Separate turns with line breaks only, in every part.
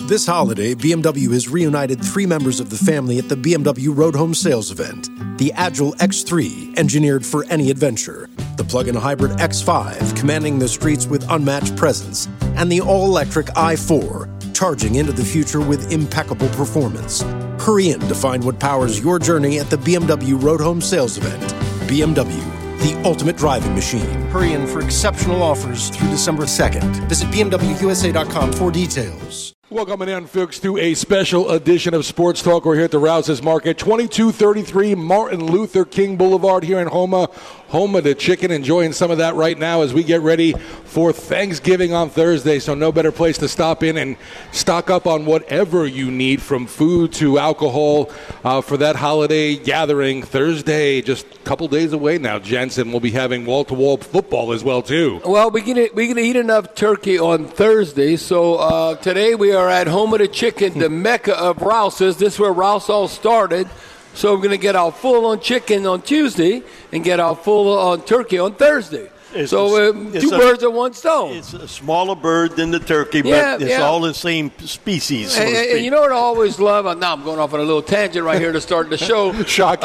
This holiday, BMW has reunited 3 members of the family at the BMW Road Home Sales event. The Agile X3, engineered for any adventure. The plug-in hybrid X5, commanding the streets with unmatched presence. And the all-electric i4, charging into the future with impeccable performance. Hurry in to find what powers your journey at the BMW Road Home Sales event. BMW, the ultimate driving machine. Hurry in for exceptional offers through December 2nd. Visit BMWUSA.com for details.
Welcome in, folks, to a special edition of Sports Talk. We're here at the Rouse's Market, 2233 Martin Luther King Boulevard here in Houma. Home of the chicken, enjoying some of that right now as we get ready for Thanksgiving on Thursday. So no better place to stop in and stock up on whatever you need, from food to alcohol, for that holiday gathering. Thursday, just a couple days away now, Jensen. We'll be having wall-to-wall football as well, too.
Well, we're gonna eat enough turkey on Thursday. So today we are at Home of the Chicken, the mecca of Rouse's. This is where Rouse all started. So we're going to get our full on chicken on Tuesday and get our full on turkey on Thursday. Two birds with one stone.
It's a smaller bird than the turkey, but it's all the same species. So
and you know what I always love? Now I'm going off on a little tangent right here to start the show.
Shocking.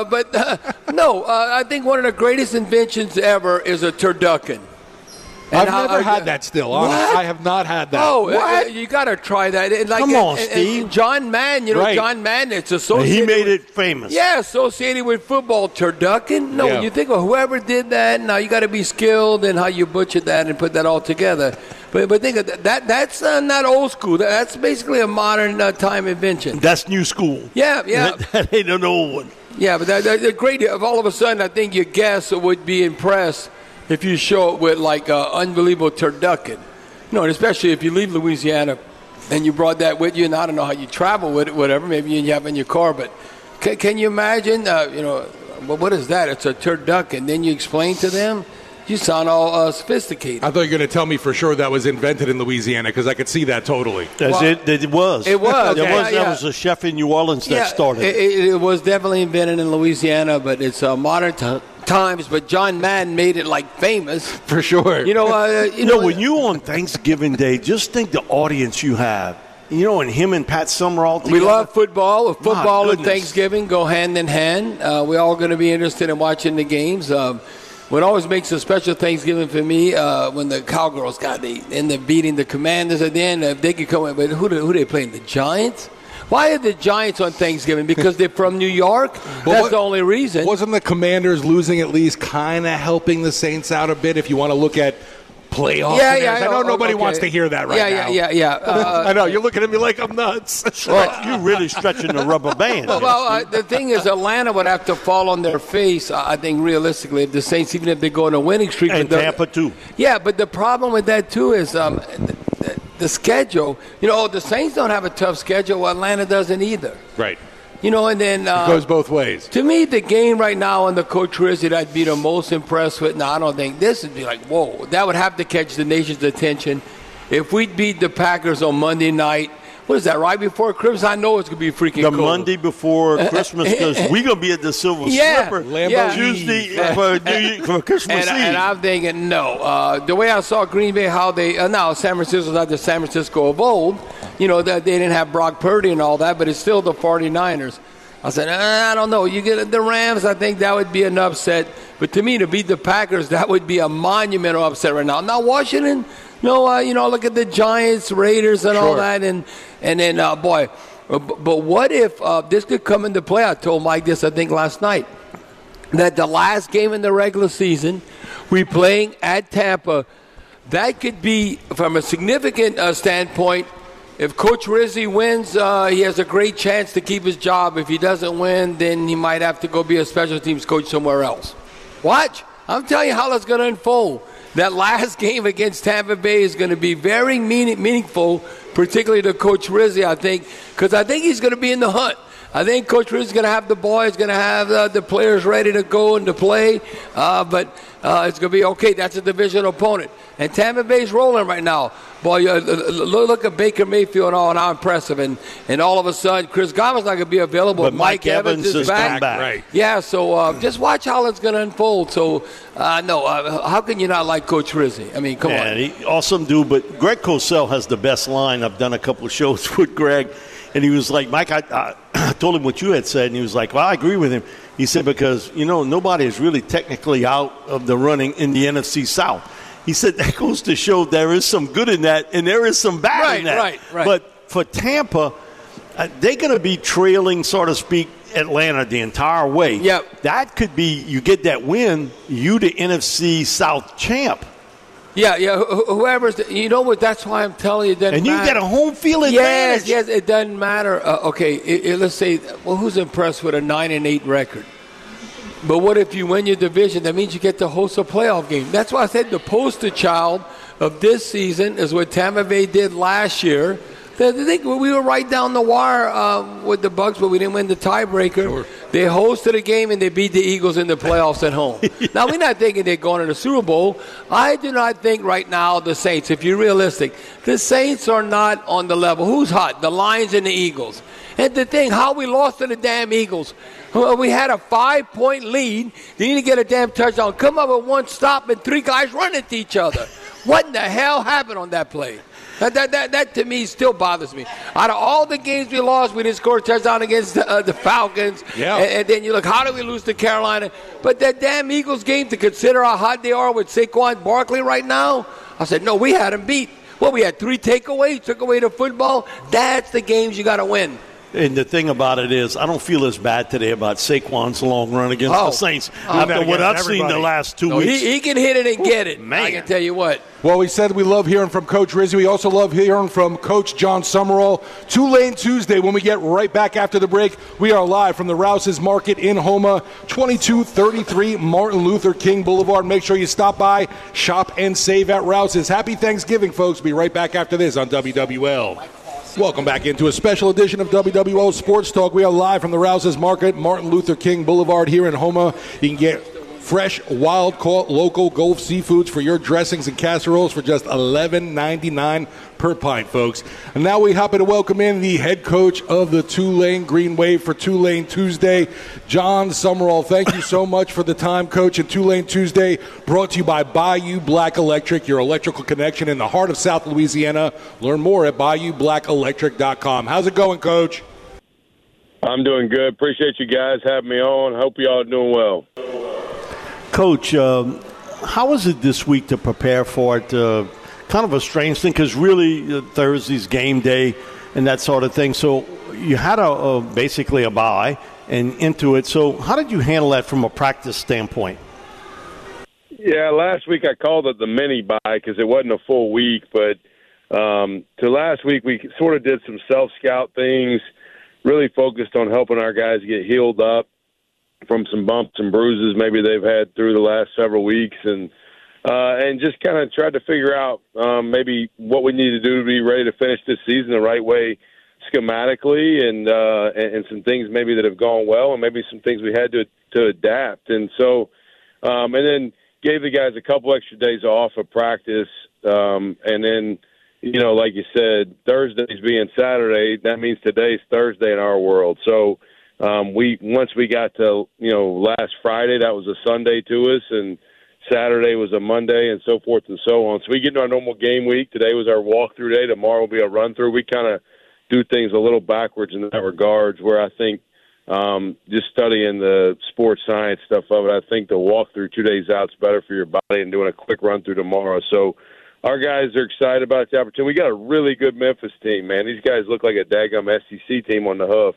I think one of the greatest inventions ever is a turducken.
I've never had that still. I have not had that.
Oh, you got to try that.
Come on, Steve.
John Madden,
right.
John Madden, it's associated.
He made it famous.
Yeah, associated with football. Turducken? No, you think of whoever did that, now you got to be skilled in how you butcher that and put that all together. But think of that. That's not old school. That's basically a modern time invention.
That's new school.
Yeah.
That ain't an old one.
Yeah, but they're great. If all of a sudden, I think your guests would be impressed if you show it with, like, unbelievable turducken. And especially if you leave Louisiana and you brought that with you, and I don't know how you travel with it, whatever, maybe you have it in your car, but can you imagine, what is that? It's a turducken. Then you explain to them, you sound all sophisticated.
I thought you were going to tell me for sure that was invented in Louisiana, because I could see that totally.
It was.
It was.
That was a chef in New Orleans that started it.
It was definitely invented in Louisiana, but it's modern times. But John Madden made it like famous
for sure.
When you on Thanksgiving Day, just think the audience you have. And him and Pat Summerall together.
We love football. Football and Thanksgiving go hand in hand. We're all going to be interested in watching the games. What always makes a special Thanksgiving for me, when the Cowgirls end up beating the Commanders at the end. If they could come in, but who they playing? The Giants? Why are the Giants on Thanksgiving? Because they're from New York? That's the only reason.
Wasn't the Commanders losing at least kind of helping the Saints out a bit, if you want to look at playoff?
Yeah.
I know nobody wants to hear that now.
Yeah.
I know. You're looking at me like I'm nuts.
You're really stretching the rubber band.
The thing is, Atlanta would have to fall on their face, I think, realistically, if the Saints, even if they go on a winning streak.
And Tampa, too.
Yeah, but the problem with that, too, is the schedule. The Saints don't have a tough schedule. Well, Atlanta doesn't either.
Right.
And then
it goes both ways.
To me, the game right now on the Coach Rizzi that I'd be the most impressed with. Now, I don't think this would be like, whoa, that would have to catch the nation's attention. If we beat the Packers on Monday night, what is that, right before Christmas? I know it's going to be freaking cool.
The Monday before Christmas, because we're going to be at the Silver Slipper Tuesday for Christmas Eve.
And I'm thinking, no. The way I saw Green Bay, how they now San Francisco's not the San Francisco of old. That they didn't have Brock Purdy and all that, but it's still the 49ers. I said, I don't know. You get the Rams, I think that would be an upset. But to me, to beat the Packers, that would be a monumental upset right now. Now, Washington, look at the Giants, Raiders, and all that. And then, but what if this could come into play? I told Mike this, I think, last night, that the last game in the regular season, we playing at Tampa, that could be, from a significant standpoint, if Coach Rizzi wins, he has a great chance to keep his job. If he doesn't win, then he might have to go be a special teams coach somewhere else. Watch. I'm telling you how that's going to unfold. That last game against Tampa Bay is going to be very meaningful, particularly to Coach Rizzi, I think, because I think he's going to be in the hunt. I think Coach Rizzi is going to have the boys, going to have the players ready to go and to play, but it's going to be okay. That's a divisional opponent. And Tampa Bay's rolling right now. Boy, look at Baker Mayfield and all, and how impressive. And all of a sudden, Chris Godwin's not going to be available.
But Mike Evans is back.
Right.
Yeah, so just watch how it's going to unfold. So, how can you not like Coach Rizzi? I mean, come on.
He awesome dude, but Greg Cosell has the best line. I've done a couple of shows with Greg, and he was like, Mike, I told him what you had said, and he was like, well, I agree with him. He said, because, nobody is really technically out of the running in the NFC South. He said that goes to show there is some good in that, and there is some bad in that.
Right.
But for Tampa, they're going to be trailing, so to speak, Atlanta the entire way.
Yep.
That could be, you get that win, you the NFC South champ.
Yeah, whoever's, that's why I'm telling you it doesn't matter.
And you get a home field advantage.
Yes, it doesn't matter. Let's say, who's impressed with a 9-8 record? But what if you win your division? That means you get to host a playoff game. That's why I said the poster child of this season is what Tampa Bay did last year. We were right down the wire with the Bucs, but we didn't win the tiebreaker. Sure. They hosted a game, and they beat the Eagles in the playoffs at home. Yeah. Now, we're not thinking they're going to the Super Bowl. I do not think right now the Saints, if you're realistic, the Saints are not on the level. Who's hot? The Lions and the Eagles. And the thing, how we lost to the damn Eagles. We had a 5-point lead. They need to get a damn touchdown. Come up with one stop and 3 guys run into each other. What in the hell happened on that play? That to me still bothers me. Out of all the games we lost, we didn't score a touchdown against the Falcons.
Yeah.
And then you look, how did we lose to Carolina? But that damn Eagles game, to consider how hot they are with Saquon Barkley right now, I said, no, we had them beat. Well, we had 3 takeaways, took away the football. That's the games you got to win.
And the thing about it is, I don't feel as bad today about Saquon's long run against the Saints after what I've seen the last 2 weeks.
He can hit it and get it.
Man.
I can tell you what.
Well, we said we love hearing from Coach Rizzi. We also love hearing from Coach John Summerall. Tulane Tuesday, when we get right back after the break, we are live from the Rouse's Market in Houma, 2233 Martin Luther King Boulevard. Make sure you stop by, shop, and save at Rouse's. Happy Thanksgiving, folks. Be right back after this on WWL. Welcome back into a special edition of WWL Sports Talk. We are live from the Rouse's Market, Martin Luther King Boulevard here in Houma. You can get fresh, wild-caught, local Gulf seafoods for your dressings and casseroles for just $11.99 per pint, folks. And now we happen to welcome in the head coach of the Tulane Green Wave for Tulane Tuesday, John Summerall. Thank you so much for the time, Coach. And Tulane Tuesday brought to you by Bayou Black Electric, your electrical connection in the heart of South Louisiana. Learn more at BayouBlackElectric.com. How's it going, Coach?
I'm doing good. Appreciate you guys having me on. Hope you all are doing well.
Coach, how is it this week to prepare for it? Kind of a strange thing because really Thursday's game day and that sort of thing. So you had basically a bye and into it. So how did you handle that from a practice standpoint?
Yeah, last week I called it the mini bye because it wasn't a full week. But to last week we sort of did some self-scout things, really focused on helping our guys get healed up from some bumps and bruises maybe they've had through the last several weeks, and just kind of tried to figure out maybe what we need to do to be ready to finish this season the right way schematically, and some things maybe that have gone well, and maybe some things we had to adapt. And so, and then gave the guys a couple extra days off of practice, and then, like you said, Thursdays being Saturday, that means today's Thursday in our world. So, once we got to, last Friday, that was a Sunday to us, and Saturday was a Monday, and so forth and so on. So we get into our normal game week. Today was our walkthrough day. Tomorrow will be a run-through. We kind of do things a little backwards in that regards, where I think just studying the sports science stuff of it, I think the walkthrough 2 days out is better for your body and doing a quick run-through tomorrow. So our guys are excited about the opportunity. We got a really good Memphis team, man. These guys look like a daggum SEC team on the hoof.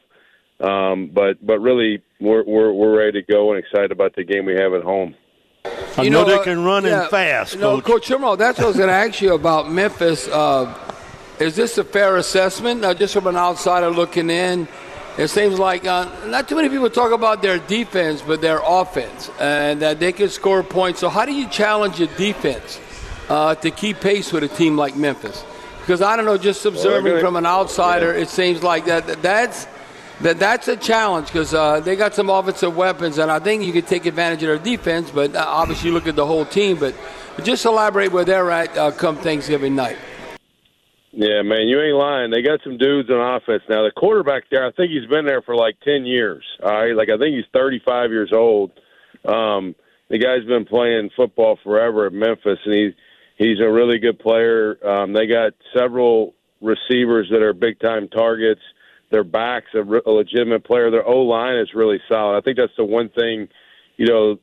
But really, we're ready to go and excited about the game we have at home.
I know they can run and fast, Coach.
Coach Summerall, that's what I was going to ask you about Memphis. Is this a fair assessment? Just from an outsider looking in, it seems like not too many people talk about their defense, but their offense, and that they can score points. So how do you challenge your defense to keep pace with a team like Memphis? Because I don't know, just observing from an outsider, it seems like that's a challenge because they got some offensive weapons, and I think you could take advantage of their defense, but obviously you look at the whole team. But But just elaborate where they're at come Thanksgiving night.
Yeah, man, you ain't lying. They got some dudes on offense now. The quarterback there, I think he's been there for like 10 years. All right, like I think he's 35 years old. The guy's been playing football forever at Memphis, and he's a really good player. They got several receivers that are big-time targets. Their back's a legitimate player. Their O-line is really solid. I think that's the one thing, you know,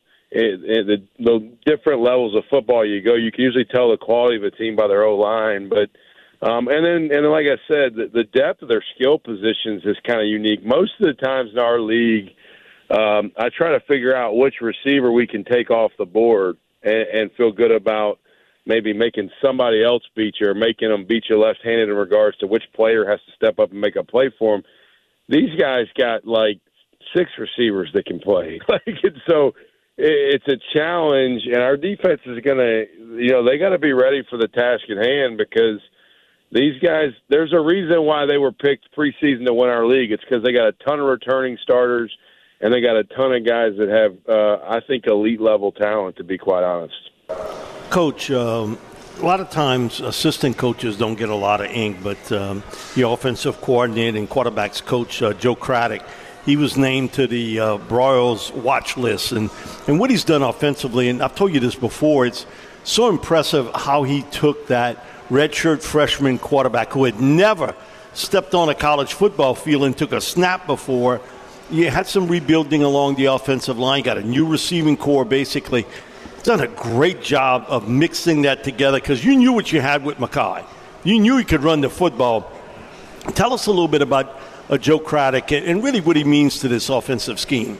the different levels of football you go, you can usually tell the quality of a team by their O-line. But and then like I said, the depth of their skill positions is kind of unique. Most of the times in our league, I try to figure out which receiver we can take off the board and feel good about maybe making somebody else beat you or making them beat you left-handed in regards to which player has to step up and make a play for them. These guys got like 6 receivers that can play. So it's a challenge, and our defense is going to, they got to be ready for the task at hand because these guys, there's a reason why they were picked preseason to win our league. It's because they got a ton of returning starters, and they got a ton of guys that have, I think, elite-level talent, to be quite honest.
Coach, a lot of times assistant coaches don't get a lot of ink, but the offensive coordinator and quarterbacks coach, Joe Craddock, he was named to the Broyles watch list. And what he's done offensively, and I've told you this before, it's so impressive how he took that redshirt freshman quarterback who had never stepped on a college football field and took a snap before. You had some rebuilding along the offensive line, got a new receiving core basically. Done a great job of mixing that together because you knew what you had with Mackay. You knew he could run the football. Tell us a little bit about Joe Craddock and really what he means to this offensive scheme.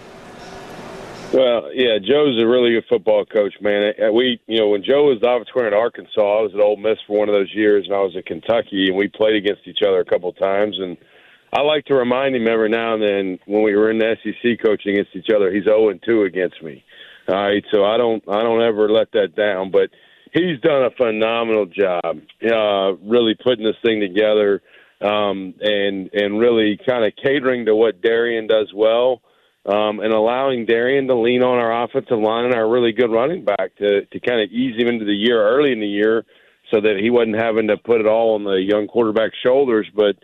Well, yeah, Joe's a really good football coach, man. When Joe was the offensive coordinator at Arkansas, I was at Ole Miss for one of those years, and I was at Kentucky, and we played against each other a couple of times. And I like to remind him every now and then when we were in the SEC coaching against each other, he's 0-2 against me. All right, so I don't ever let that down. But he's done a phenomenal job, really putting this thing together, and really kind of catering to what Darian does well, and allowing Darian to lean on our offensive line and our really good running back to kind of ease him into the year early in the year, so that he wasn't having to put it all on the young quarterback's shoulders. But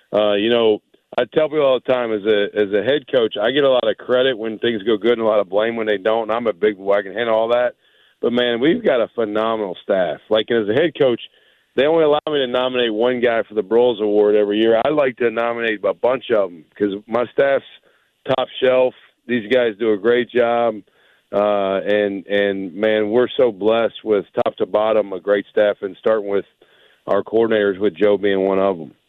I tell people all the time, as a head coach, I get a lot of credit when things go good and a lot of blame when they don't. And I'm a big boy. I can handle all that. But, man, we've got a phenomenal staff. Like, as a head coach, they only allow me to nominate one guy for the Broyles Award every year. I like to nominate a bunch of them because my staff's top shelf. These guys do a great job. And man, we're so blessed with top to bottom a great staff, and starting with our coordinators, with Joe being one of them.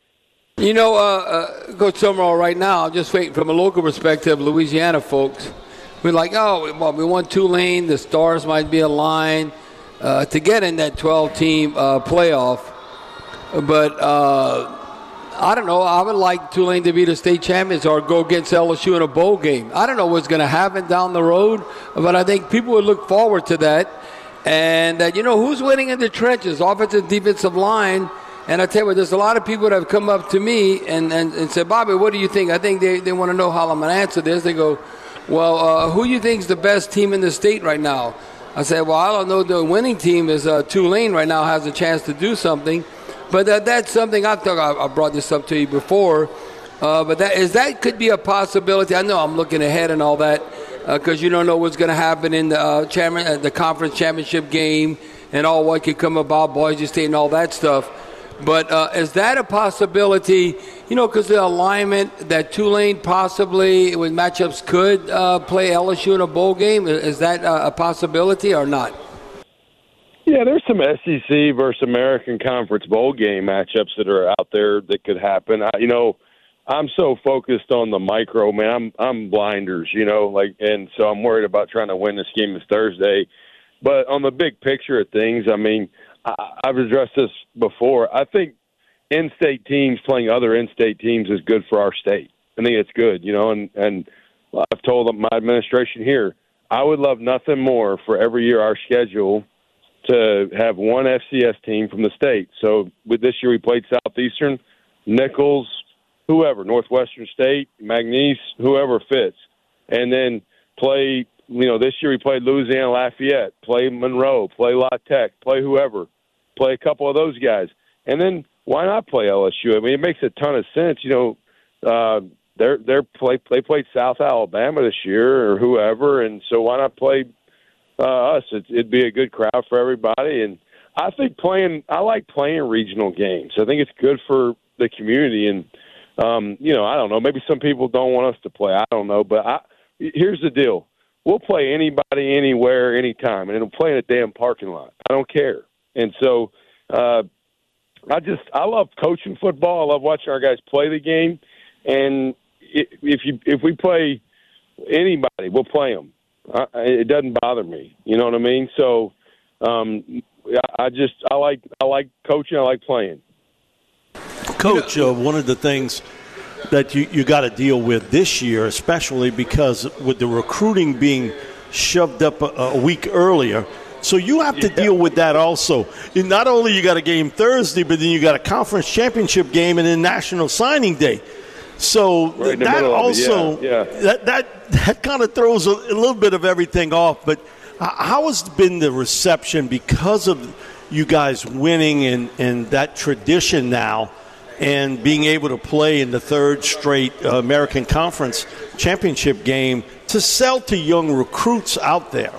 Coach Summerall, right now, just from a local perspective, Louisiana folks, we're like, we want Tulane, the stars might be aligned to get in that 12-team playoff. But I don't know. I would like Tulane to be the state champions or go against LSU in a bowl game. I don't know what's going to happen down the road, but I think people would look forward to that. And, who's winning in the trenches, offensive, defensive line. And I tell you what, there's a lot of people that have come up to me and said, Bobby, what do you think? I think they want to know how I'm going to answer this. They go, well, who do you think is the best team in the state right now? I said, well, I don't know. The winning team is Tulane right now has a chance to do something. But that's something I brought this up to you before. But that could be a possibility. I know I'm looking ahead and all that because you don't know what's going to happen in the conference championship game and all what could come about, Boise State and all that stuff. But is that a possibility, because the alignment that Tulane possibly with matchups could play LSU in a bowl game? Is that a possibility or not?
Yeah, there's some SEC versus American Conference bowl game matchups that are out there that could happen. I'm so focused on the micro, man. I'm blinders, and so I'm worried about trying to win this game this Thursday. But on the big picture of things, I mean, I've addressed this before. I think in-state teams playing other in-state teams is good for our state. I think it's good, and I've told my administration here, I would love nothing more for every year our schedule to have one FCS team from the state. So with this year we played Southeastern, Nichols, whoever, Northwestern State, McNeese, whoever fits, and then play this year we played Louisiana Lafayette, play Monroe, play La Tech, play whoever, play a couple of those guys. And then why not play LSU? I mean, it makes a ton of sense. They played South Alabama this year or whoever, and so why not play us? It'd be a good crowd for everybody. And I think I like playing regional games. I think it's good for the community. And, I don't know, maybe some people don't want us to play. I don't know. But here's the deal. We'll play anybody, anywhere, anytime, and it'll play in a damn parking lot. I don't care. And so I love coaching football. I love watching our guys play the game. And if we play anybody, we'll play them. It doesn't bother me. You know what I mean? So I like coaching. I like playing.
Coach, one of the things that you got to deal with this year, especially because with the recruiting being shoved up a week earlier, so you have to deal with that also. And not only you got a game Thursday, but then you got a conference championship game and then National Signing Day. So that also that kind of throws a little bit of everything off. But how has been the reception because of you guys winning and that tradition now and being able to play in the third straight American Conference championship game to sell to young recruits out there?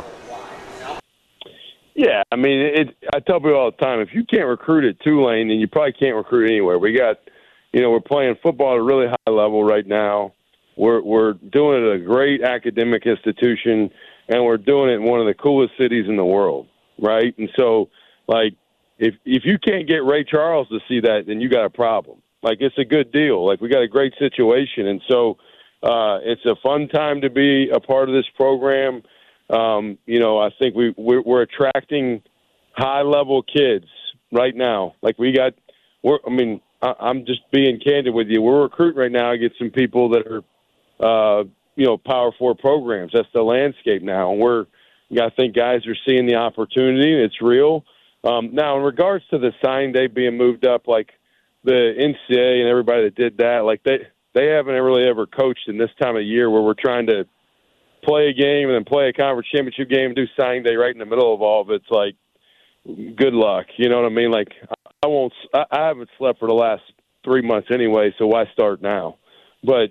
Yeah, I mean, I tell people all the time, if you can't recruit at Tulane, then you probably can't recruit anywhere. We got – we're playing football at a really high level right now. We're doing it at a great academic institution, and we're doing it in one of the coolest cities in the world, right? And so, like, if you can't get Ray Charles to see that, then you got a problem. Like, it's a good deal. Like, we got a great situation, and so it's a fun time to be a part of this program. I think we're attracting high-level kids right now. Like, I'm just being candid with you. We're recruiting right now to get some people that are, Power 4 programs. That's the landscape now. And I think guys are seeing the opportunity. It's real. Now, in regards to the signing day being moved up, like the NCAA and everybody that did that, like they haven't really ever coached in this time of year where we're trying to play a game and then play a conference championship game and do signing day right in the middle of all of it. It's like, good luck. You know what I mean? Like, I haven't slept for the last 3 months anyway, so why start now? But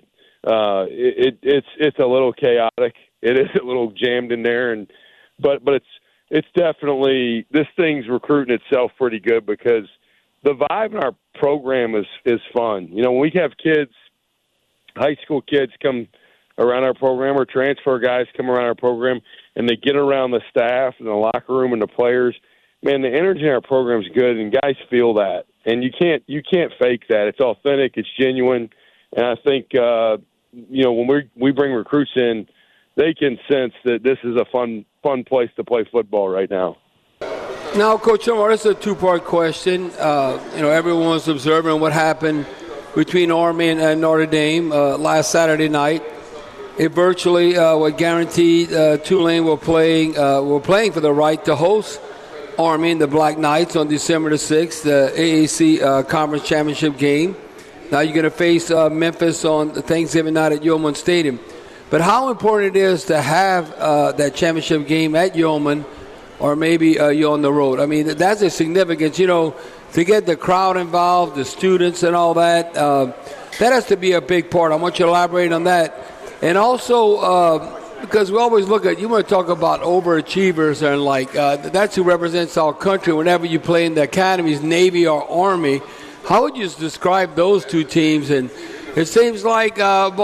it's a little chaotic. It is a little jammed in there, but it's definitely, this thing's recruiting itself pretty good because the vibe in our program is fun. When we have kids, high school kids come around our program or transfer guys come around our program and they get around the staff and the locker room and the players, man, the energy in our program is good, and guys feel that, and you can't fake that. It's authentic, it's genuine, and I think when we bring recruits in, they can sense that this is a fun place to play football right now.
Now, Coach Omar, this is a two-part question. Everyone's observing what happened between Army and Notre Dame last Saturday night. It virtually would guarantee Tulane were playing for the right to host Army and the Black Knights on December the 6th, the AAC Conference Championship game. Now you're going to face Memphis on Thanksgiving night at Yeoman Stadium. But how important it is to have that championship game at Yeoman or maybe you're on the road. I mean, that's a significance, to get the crowd involved, the students and all that. That has to be a big part. I want you to elaborate on that. And also, because we always look at, you want to talk about overachievers and that's who represents our country whenever you play in the academies, Navy or Army. How would you describe those two teams? And it seems like,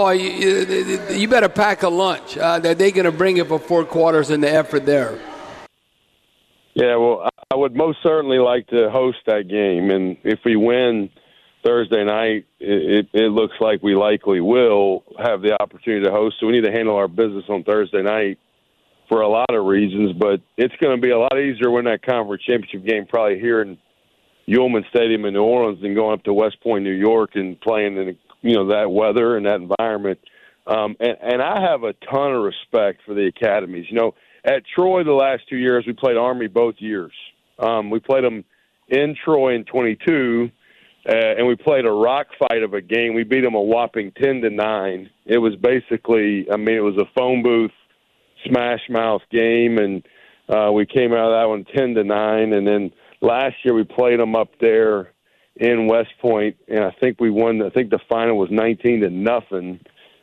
you better pack a lunch that they're going to bring it for 4 quarters in the effort there.
Yeah, well, I would most certainly like to host that game. And if we win Thursday night, it looks like we likely will have the opportunity to host. So we need to handle our business on Thursday night for a lot of reasons. But it's going to be a lot easier to win that conference championship game probably here in Yeoman Stadium in New Orleans than going up to West Point, New York, and playing in that weather and that environment. And I have a ton of respect for the academies. At Troy the last 2 years, we played Army both years. We played them in Troy in 22. And we played a rock fight of a game. We beat them a whopping 10-9. It was basically, it was a phone booth smash mouth game, and we came out of that one 10-9. And then last year we played them up there in West Point, and I think we won. I think the final was 19-0.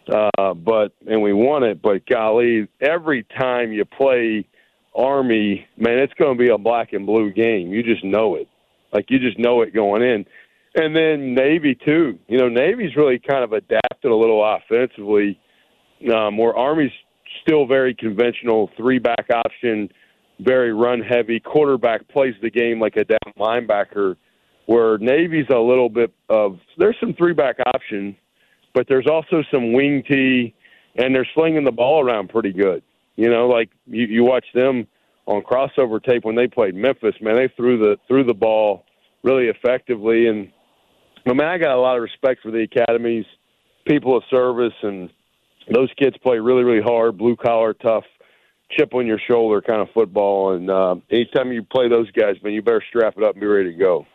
And we won it. But golly, every time you play Army, man, it's going to be a black and blue game. You just know it. Like, you just know it going in. And then Navy, too. You know, Navy's really kind of adapted a little offensively, where Army's still very conventional, 3-back option, very run-heavy. Quarterback plays the game like a down linebacker, where Navy's a little bit of – there's some 3-back option, but there's also some wing tee, and they're slinging the ball around pretty good. You know, like you watch them on crossover tape when they played Memphis, man, they threw the ball really effectively. And, I mean, I got a lot of respect for the academies, people of service, and those kids play really, really hard, blue-collar, tough, chip on your shoulder kind of football. And anytime you play those guys, man, you better strap it up and be ready to go.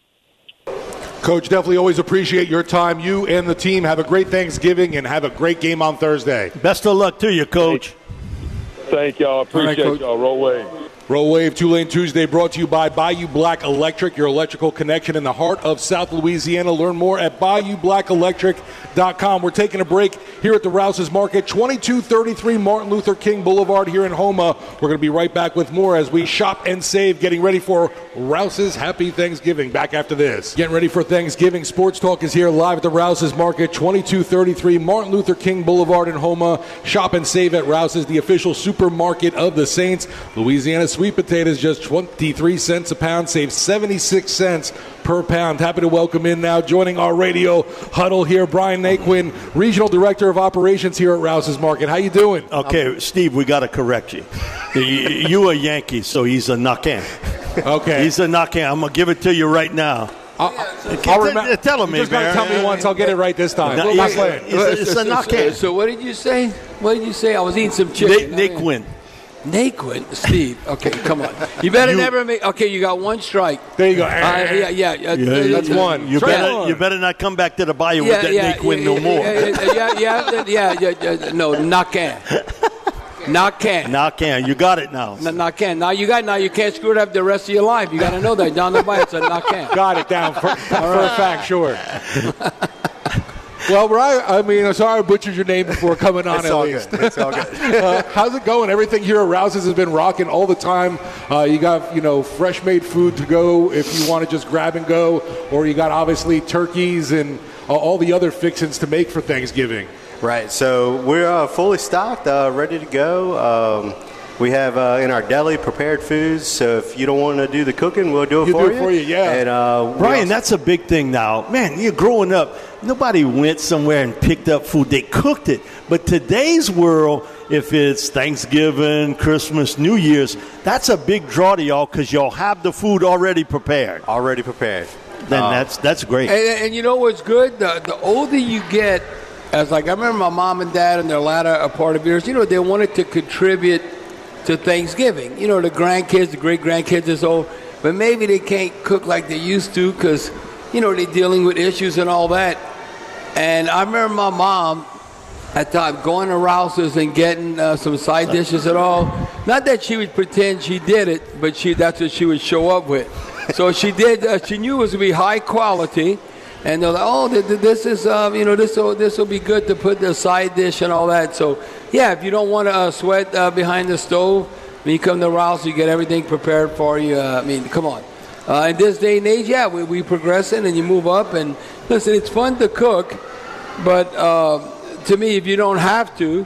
Coach, definitely always appreciate your time. You and the team have a great Thanksgiving and have a great game on Thursday.
Best of luck to you, Coach.
Thank y'all. Appreciate y'all. Roll Wave.
Roll Wave Tulane Tuesday brought to you by Bayou Black Electric, your electrical connection in the heart of South Louisiana. Learn more at BayouBlackElectric.com. We're taking a break here at the Rouse's Market, 2233 Martin Luther King Boulevard here in Houma. We're going to be right back with more as we shop and save, getting ready for Rouse's Happy Thanksgiving. Back after this. Getting ready for Thanksgiving. Sports Talk is here live at the Rouse's Market, 2233 Martin Luther King Boulevard in Houma. Shop and save at Rouse's, the official supermarket of the Saints. Louisiana sweet potatoes just 23 cents a pound, save 76 cents per pound. Happy to welcome in now, joining our radio huddle here, Brian Naquin, Regional Director of Operations here at Rouse's Market. How you doing?
Okay, Steve, we got to correct you. You a Yankee, so he's a knock-in.
Okay.
He's a knock-in. I'm going to give it to you right now.
Tell him,
just got to
tell me once. I'll get it right this time.
It's a knock-in.
So what did you say? What did you say? I was eating some chicken.
Naquin.
Naquin, Steve. Okay, come on. You better never make. Okay, you got one strike.
There you go.
That's
one.
You better not come back to the Bayou with that Naquin no more.
No, knock-in.
Knock-in. You got it now.
Knock-in. Now you can't screw it up the rest of your life. You got to know that. Down the bite, it's a knock-in.
Got it down for a fact, sure. Well, Brian, I mean, sorry I butchered your name before coming on.
It's all good.
How's it going? Everything here at Rouse's has been rocking all the time. You got, fresh made food to go if you want to just grab and go, or you got obviously turkeys and all the other fixings to make for Thanksgiving.
Right. So we're fully stocked, ready to go. We have in our deli prepared foods, so if you don't want to do the cooking, we'll do it for you.
Yeah.
And,
Brian, that's a big thing now. Man, you're growing up. Nobody went somewhere and picked up food. They cooked it. But today's world, if it's Thanksgiving, Christmas, New Year's, that's a big draw to y'all because y'all have the food already prepared. Then that's great.
And you know what's good? The older you get, I remember my mom and dad in their latter part of years, they wanted to contribute to Thanksgiving. The grandkids, the great-grandkids is old, but maybe they can't cook like they used to because, they're dealing with issues and all that. And I remember my mom at the time going to Rouse's and getting some side dishes and all. Not that she would pretend she did it, but that's what she would show up with. So she did. She knew it was going to be high quality. And they're like, this is, this will be good to put the side dish and all that. So, yeah, if you don't want to sweat behind the stove, when you come to Rouse, you get everything prepared for you. Come on. In this day and age, we progressing and you move up. And listen, it's fun to cook, but to me, if you don't have to,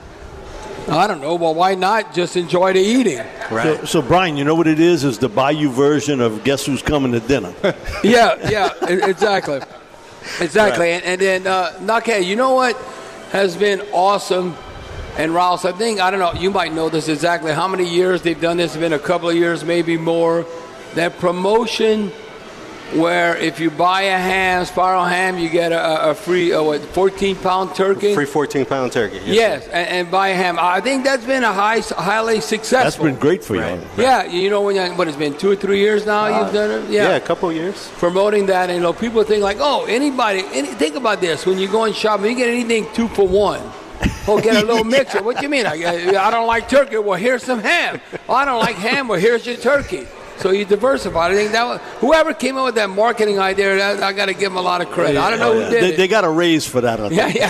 I don't know, well, why not just enjoy the eating?
Right. So Brian, you know what it is the Bayou version of Guess Who's Coming to Dinner.
Yeah, exactly. Exactly. Right. And then, Nakay, you know what has been awesome? And Rouse, I don't know, you might know this exactly how many years they've done this. It's been a couple of years, maybe more. That promotion where if you buy a spiral ham, you get a free 14-pound turkey?
Free 14-pound turkey.
Yes, and buy a ham. I think that's been a highly successful.
That's been great for you. Right.
Yeah, what it's been 2 or 3 years now you've done it?
Yeah, a couple of years.
Promoting that, and people think like, think about this. When you go and shop, you get anything 2 for 1. Oh, get a little mixture. What do you mean? I don't like turkey. Well, here's some ham. Oh, I don't like ham. Well, here's your turkey. So you diversified. I think whoever came up with that marketing idea, I got to give them a lot of credit. I don't know who did it.
They got a raise for that.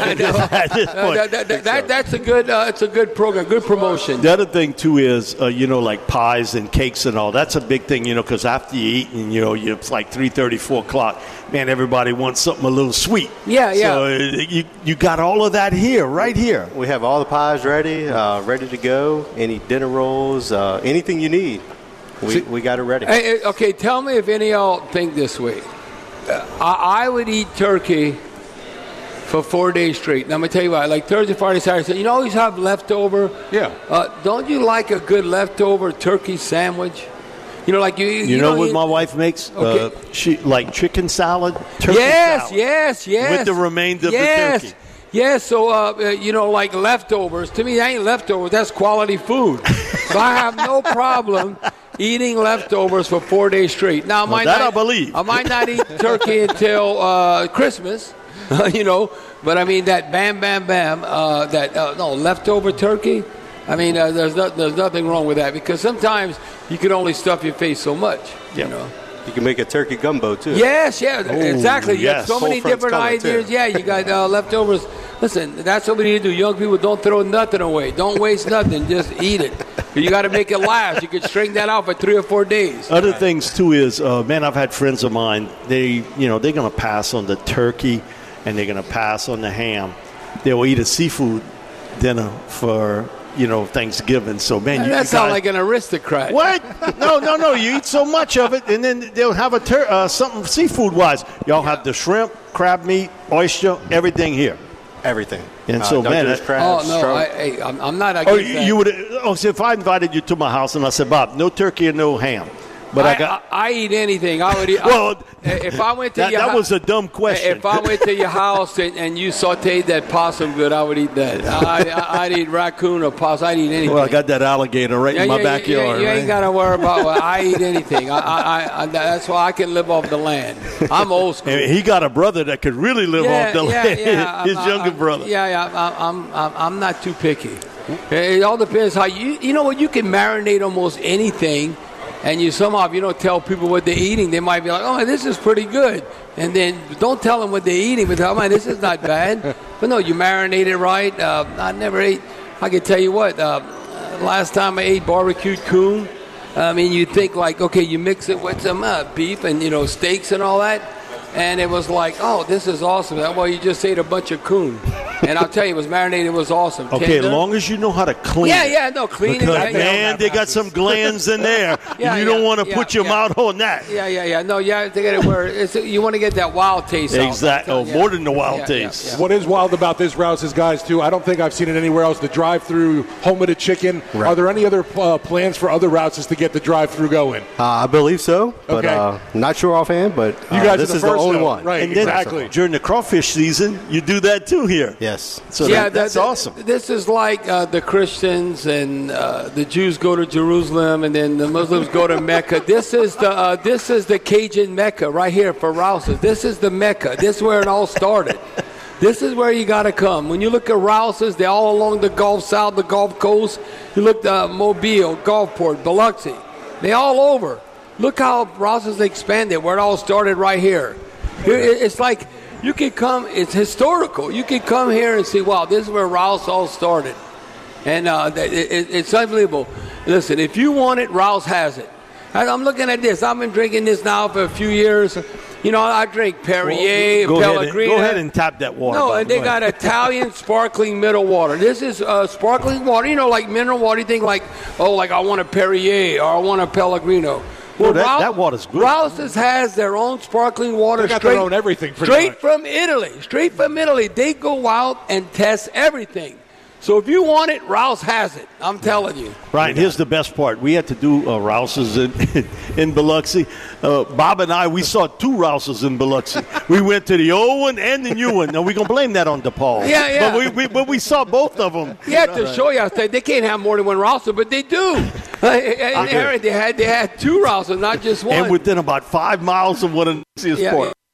That's a good. It's a good program, good promotion.
The other thing too is, like pies and cakes and all. That's a big thing, because after you eat and it's like 3:30, 4 o'clock. Man, everybody wants something a little sweet.
Yeah.
So you got all of that here, right here.
We have all the pies ready to go. Any dinner rolls, anything you need. We got it ready.
Hey, okay, tell me if any of y'all think this way. I would eat turkey for 4 days straight. Now, I'm going to tell you why. Like Thursday, Friday, Saturday, you always have leftover.
Yeah.
Don't you like a good leftover turkey sandwich? Like you
know what my wife makes?
Okay.
She like chicken salad, turkey salad.
Yes.
With the remainder of the turkey.
Yes, so, like leftovers. To me, that ain't leftovers. That's quality food. So I have no problem eating leftovers for 4 days straight. Now, I believe. I might not eat turkey until Christmas, But, I mean, that bam, leftover turkey, I mean, there's nothing wrong with that because sometimes you can only stuff your face so much,
You can make a turkey gumbo, too.
Yes, exactly. You have so many different ideas. Too. Yeah, you got leftovers. Listen, that's what we need to do. Young people, don't throw nothing away. Don't waste nothing. Just eat it. You got to make it last. You can string that out for 3 or 4 days.
Other things, too, is, I've had friends of mine. They're going to pass on the turkey and they're going to pass on the ham. They will eat a seafood dinner for Thanksgiving. So, man,
that sounds like an aristocrat.
What? No. You eat so much of it, and then they'll have something seafood-wise. Y'all have the shrimp, crab meat, oyster, everything here.
Everything.
And so, man,
crabs,
I'm not against that.
You would. So if I invited you to my house and I said, Bob, no turkey and no ham. But
I eat anything. I would eat. If I went to your
that was a dumb question.
If I went to your house and you sautéed that possum good, I would eat that. I'd eat raccoon or possum. I'd eat anything.
Well, I got that alligator right in my backyard.
You ain't got to worry about it. I eat anything. That's why I can live off the land. I'm old school.
He got a brother that could really live off the land. His younger brother.
I'm not too picky. It all depends how you know what, you can marinate almost anything. And you somehow, if you don't tell people what they're eating, they might be like, oh, this is pretty good. And then don't tell them what they're eating, but tell them, this is not bad. But no, you marinate it right. I never ate, I can tell you what, last time I ate barbecued coon, you think like, okay, you mix it with some beef and, steaks and all that. And it was like, oh, this is awesome. Well, you just ate a bunch of coon. And I'll tell you, it was marinated. It was awesome.
Okay, as long as you know how to clean it.
Clean
because,
it.
Man, they got some glands in there. You don't want to put your mouth on that.
No, you have to get it where you want to get that wild taste out.
Exactly. More than the wild taste.
Yeah. What is wild about this Rouse's, guys, too, I don't think I've seen it anywhere else, the drive-through home of the chicken. Right. Are there any other plans for other Rouse's to get the drive-through going?
I believe so, but not sure offhand, but
you guys
this is the only one.
Right,
and exactly. During the crawfish season, you do that too here.
Yes.
So that's awesome.
This is like the Christians and the Jews go to Jerusalem, and then the Muslims go to Mecca. This is the Cajun Mecca right here for Rouse's. This is the Mecca. This is where it all started. This is where you got to come. When you look at Rouse's, they're all along the Gulf South, the Gulf Coast. You look at Mobile, Gulfport, Biloxi. They're all over. Look how Rouse's expanded, where it all started right here. It's like you can come, it's historical. You can come here and see, wow, this is where Rouse all started. And it's unbelievable. Listen, if you want it, Rouse has it. I'm looking at this. I've been drinking this now for a few years. I drink Perrier, Pellegrino.
Go ahead and tap that water.
No, and they got Italian sparkling mineral water. This is sparkling water. Like mineral water, you think like I want a Perrier or I want a Pellegrino.
Well, that water's good.
Rouse's has their own sparkling water.
They got their own everything.
Straight from Italy. They go out and test everything. So if you want it, Rouse has it. I'm telling you.
Right. Here's the best part. We had to do Rouse's in Biloxi. Bob and I, we saw 2 Rouse's in Biloxi. We went to the old one and the new one. Now, we're going to blame that on DePaul.
Yeah.
But we saw both of them.
Yeah, to show you, they can't have more than one Rouse's, but they do. Aaron, they had 2 Rouse's, not just one.
And within about 5 miles of one of the easiest parts.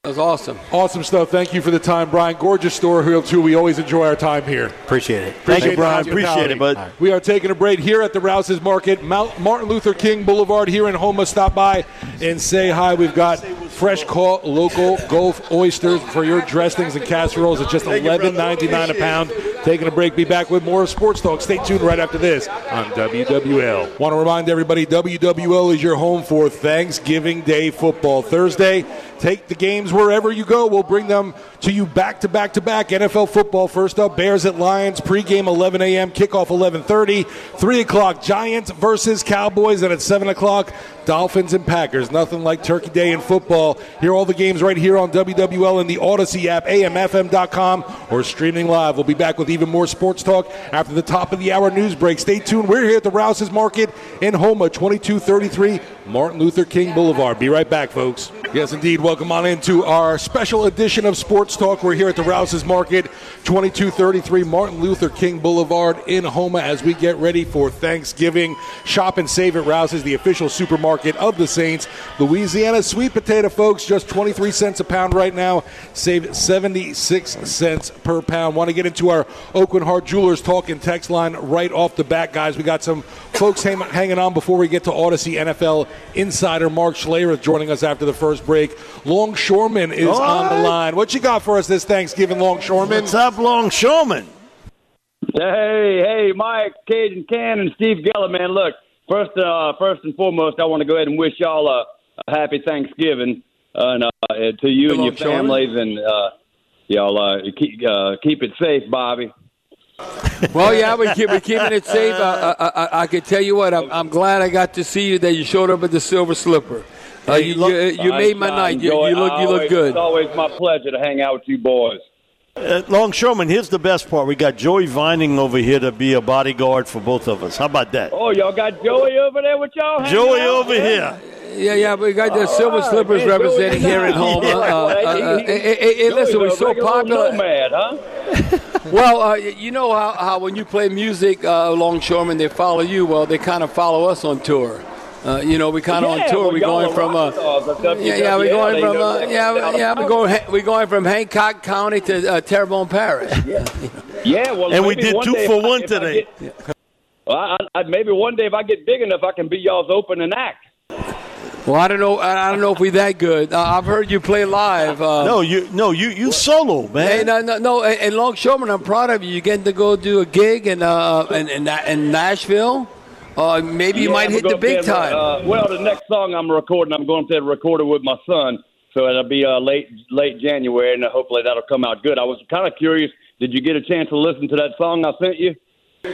That was awesome.
Awesome stuff. Thank you for the time, Brian. Gorgeous store here, too. We always enjoy our time here.
Appreciate it.
Thank you, Brian. Appreciate it, bud.
We are taking a break here at the Rouse's Market, Martin Luther King Boulevard here in Houma. Stop by and say hi. We've got fresh caught local Gulf oysters for your dressings and casseroles at just $11.99 a pound. Taking a break. Be back with more Sports Talk. Stay tuned right after this on WWL. Want to remind everybody, WWL is your home for Thanksgiving Day football. Thursday, take the games wherever you go. We'll bring them to you back-to-back NFL football. First up, Bears at Lions. Pregame 11 a.m., kickoff 11:30. 3 o'clock, Giants versus Cowboys. And at 7 o'clock, Dolphins and Packers. Nothing like Turkey Day in football. Hear all the games right here on WWL and the Odyssey app, amfm.com, or streaming live. We'll be back with even more sports talk after the top of the hour news break. Stay tuned. We're here at the Rouse's Market in Houma, 2233 Martin Luther King Boulevard. Be right back, folks. Yes, indeed. Welcome on into our special edition of Sports Talk. We're here at the Rouse's Market, 2233 Martin Luther King Boulevard in Houma as we get ready for Thanksgiving. Shop and save at Rouse's, the official supermarket of the Saints. Louisiana sweet potato, folks, just 23 cents a pound right now. Save 76 cents per pound. Want to get into our Oakland Heart Jewelers talk and text line right off the bat, guys. We got some folks hanging on before we get to Odyssey NFL insider Mark Schlereth joining us after the first break. Longshoreman is on the line. What you got for us this Thanksgiving, Longshoreman?
What's up, Longshoreman?
Hey, Mike, Cajun Can, and Steve Geller, man. Look, first and foremost, I want to go ahead and wish y'all a happy Thanksgiving and to you and your families, and y'all keep it safe, Bobby.
Well, yeah, we're keeping it safe. I can tell you what, I'm glad I got to see you, that you showed up at the Silver Slipper. You made my night. You look good.
It's always my pleasure to hang out with you boys.
Longshoreman, here's the best part. We got Joey Vining over here to be a bodyguard for both of us. How about that?
Oh, y'all got Joey over there with y'all?
Joey over here.
Yeah, we got the Silver Slippers representing here in Houma. Hey, listen, we're so popular.
Nomad, huh?
Well, you know how when you play music, Longshoreman, they follow you. Well, they kind of follow us on tour. We kind of on tour. We're going from we're going from Hancock County to Terrebonne Parish.
And we did 2 for 1 today.
Maybe one day if I get big enough, I can be y'all's opening act.
Well, I don't know if we're that good. I've heard you play live.
You solo, man.
Hey, no. And Longshoreman, I'm proud of you. You getting to go do a gig in Nashville. Maybe you might hit the big time.
The next song I'm recording, I'm going to record it with my son, so it'll be late January, and hopefully that'll come out good. I was kind of curious. Did you get a chance to listen to that song I sent you?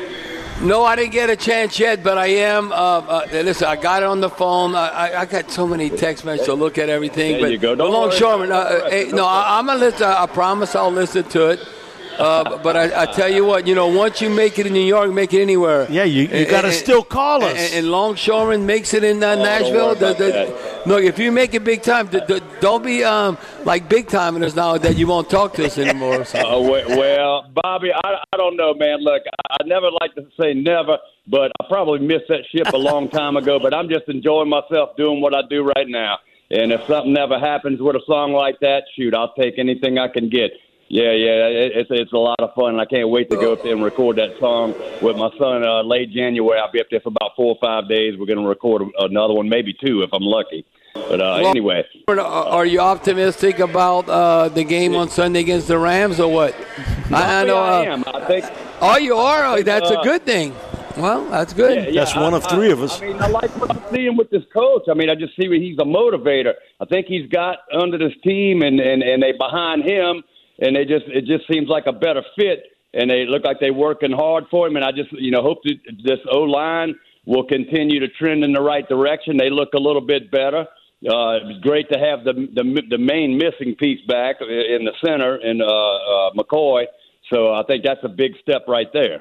No, I didn't get a chance yet, but I am. Listen, I got it on the phone. I got so many text messages to look at everything.
There you go.
Longshoreman, I'm going to listen. I promise I'll listen to it. But I tell you what, once you make it in New York, make it anywhere.
Yeah, you got to still call us.
And Longshoreman makes it in Nashville. Look, if you make it big time, don't be like big timers now that you won't talk to us anymore.
Well, Bobby, I don't know, man. Look, I never like to say never, but I probably missed that ship a long time ago. But I'm just enjoying myself doing what I do right now. And if something ever happens with a song like that, shoot, I'll take anything I can get. Yeah, it's a lot of fun, and I can't wait to go up there and record that song with my son late January. I'll be up there for about 4 or 5 days. We're going to record another one, maybe 2 if I'm lucky. But anyway.
Are you optimistic about the game on Sunday against the Rams or what?
I know I am. I think.
Oh, you are? Oh, that's a good thing. Well, that's good.
That's one of 3 of us.
I mean, I like what I'm seeing with this coach. I mean, I just see he's a motivator. I think he's got under this team, and they behind him. And it just seems like a better fit, and they look like they're working hard for him. And I just hope that this O-line will continue to trend in the right direction. They look a little bit better. It's great to have the main missing piece back in the center in McCoy. So I think that's a big step right there.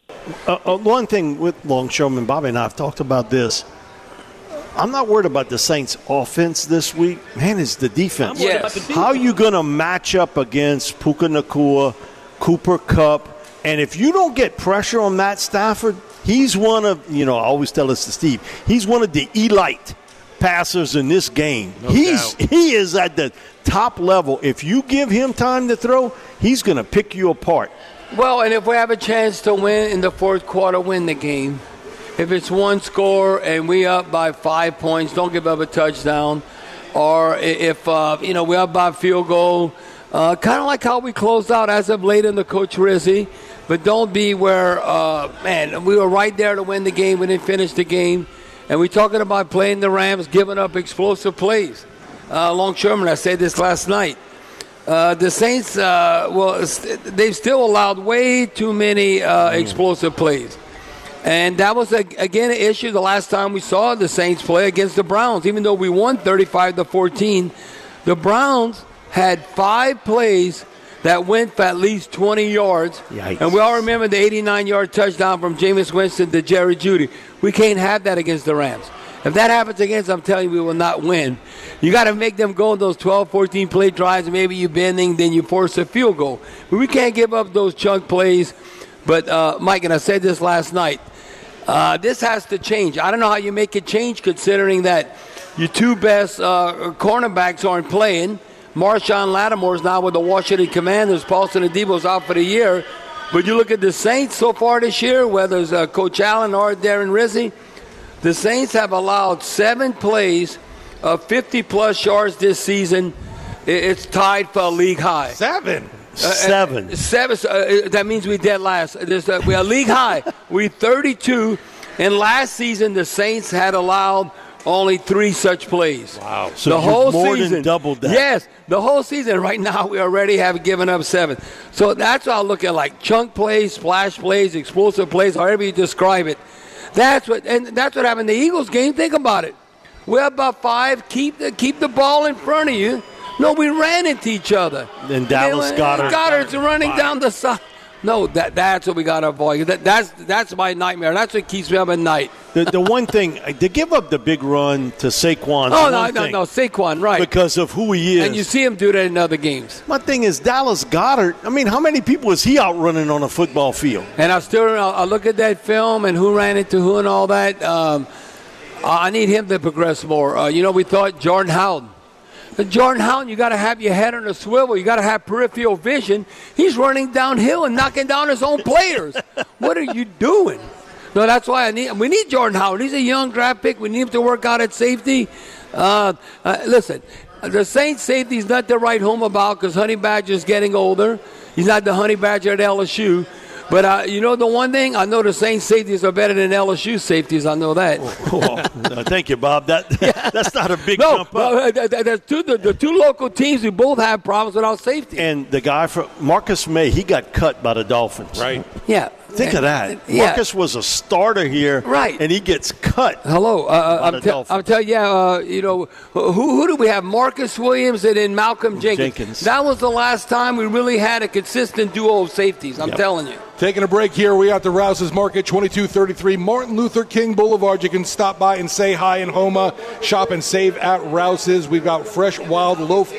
One thing with Longshoreman, Bobby and I have talked about this. I'm not worried about the Saints' offense this week. Man, it's the defense.
Yes.
How are you going to match up against Puka Nacua, Cooper Kupp? And if you don't get pressure on Matt Stafford, he's one of, I always tell this to Steve, he's one of the elite passers in this game. He is at the top level. If you give him time to throw, he's going to pick you apart.
Well, and if we have a chance to win in the fourth quarter, win the game. If it's one score and we up by 5 points, don't give up a touchdown. Or if, we're up by a field goal, kind of like how we closed out as of late in the Coach Rizzi. But don't be where, we were right there to win the game. We didn't finish the game. And we're talking about playing the Rams, giving up explosive plays. Longshoreman, I said this last night. The Saints, they've still allowed way too many explosive plays. And that was, again, an issue the last time we saw the Saints play against the Browns. Even though we won 35-14, the Browns had 5 plays that went for at least 20 yards.
Yikes.
And we all remember the 89-yard touchdown from Jameis Winston to Jerry Jeudy. We can't have that against the Rams. If that happens against, I'm telling you, we will not win. You got to make them go on those 12, 14-play drives, and maybe you bending, then you force a field goal. But we can't give up those chunk plays. But, Mike, and I said this last night, this has to change. I don't know how you make it change considering that your 2 best cornerbacks aren't playing. Marshawn Lattimore is now with the Washington Commanders. Paulson Adebo's out for the year. But you look at the Saints so far this year, whether it's Coach Allen or Darren Rizzi, the Saints have allowed 7 plays of 50-plus yards this season. It's tied for a league high.
7.
7.
That means we're dead last. We're a league high. We're 32. And last season, the Saints had allowed only 3 such plays.
Wow. So
the whole
more
season,
than doubled that.
Yes, the whole season. Right now, we already have given up 7. So that's what I look at, like chunk plays, splash plays, explosive plays, however you describe it. That's what happened in the Eagles game. Think about it. We're up by 5. Keep the ball in front of you. No, we ran into each other.
And Dallas
Goddard's running down the side. No, that's what we got to avoid. That's my nightmare. That's what keeps me up at night.
The one thing, to give up the big run to Saquon.
No, Saquon, right.
Because of who he is.
And you see him do that in other games.
My thing is Dallas Goedert. I mean, how many people is he out running on a football field?
And I look at that film and who ran into who and all that. I need him to progress more. We thought Jordan Howden. Jordan Howden, you got to have your head on a swivel. You got to have peripheral vision. He's running downhill and knocking down his own players. What are you doing? No, that's why we need Jordan Howden. He's a young draft pick. We need him to work out at safety. Listen, the Saints safety is not the right home about because Honey Badger's getting older. He's not the Honey Badger at LSU. But the one thing, I know the Saints safeties are better than LSU safeties. I know that.
Thank you, Bob. That's not a big jump up.
The 2 local teams who both have problems with our safety.
And the guy from Marcus May, he got cut by the Dolphins.
Right.
Yeah.
Think of that. Marcus was a starter here,
right?
And he gets cut.
Hello, I'm telling you, who do we have? Marcus Williams and then Malcolm Jenkins. That was the last time we really had a consistent duo of safeties. I'm telling you.
Taking a break here. We at the Rouse's Market, 2233 Martin Luther King Boulevard. You can stop by and say hi in Homa. Shop and save at Rouse's. We've got fresh, wild,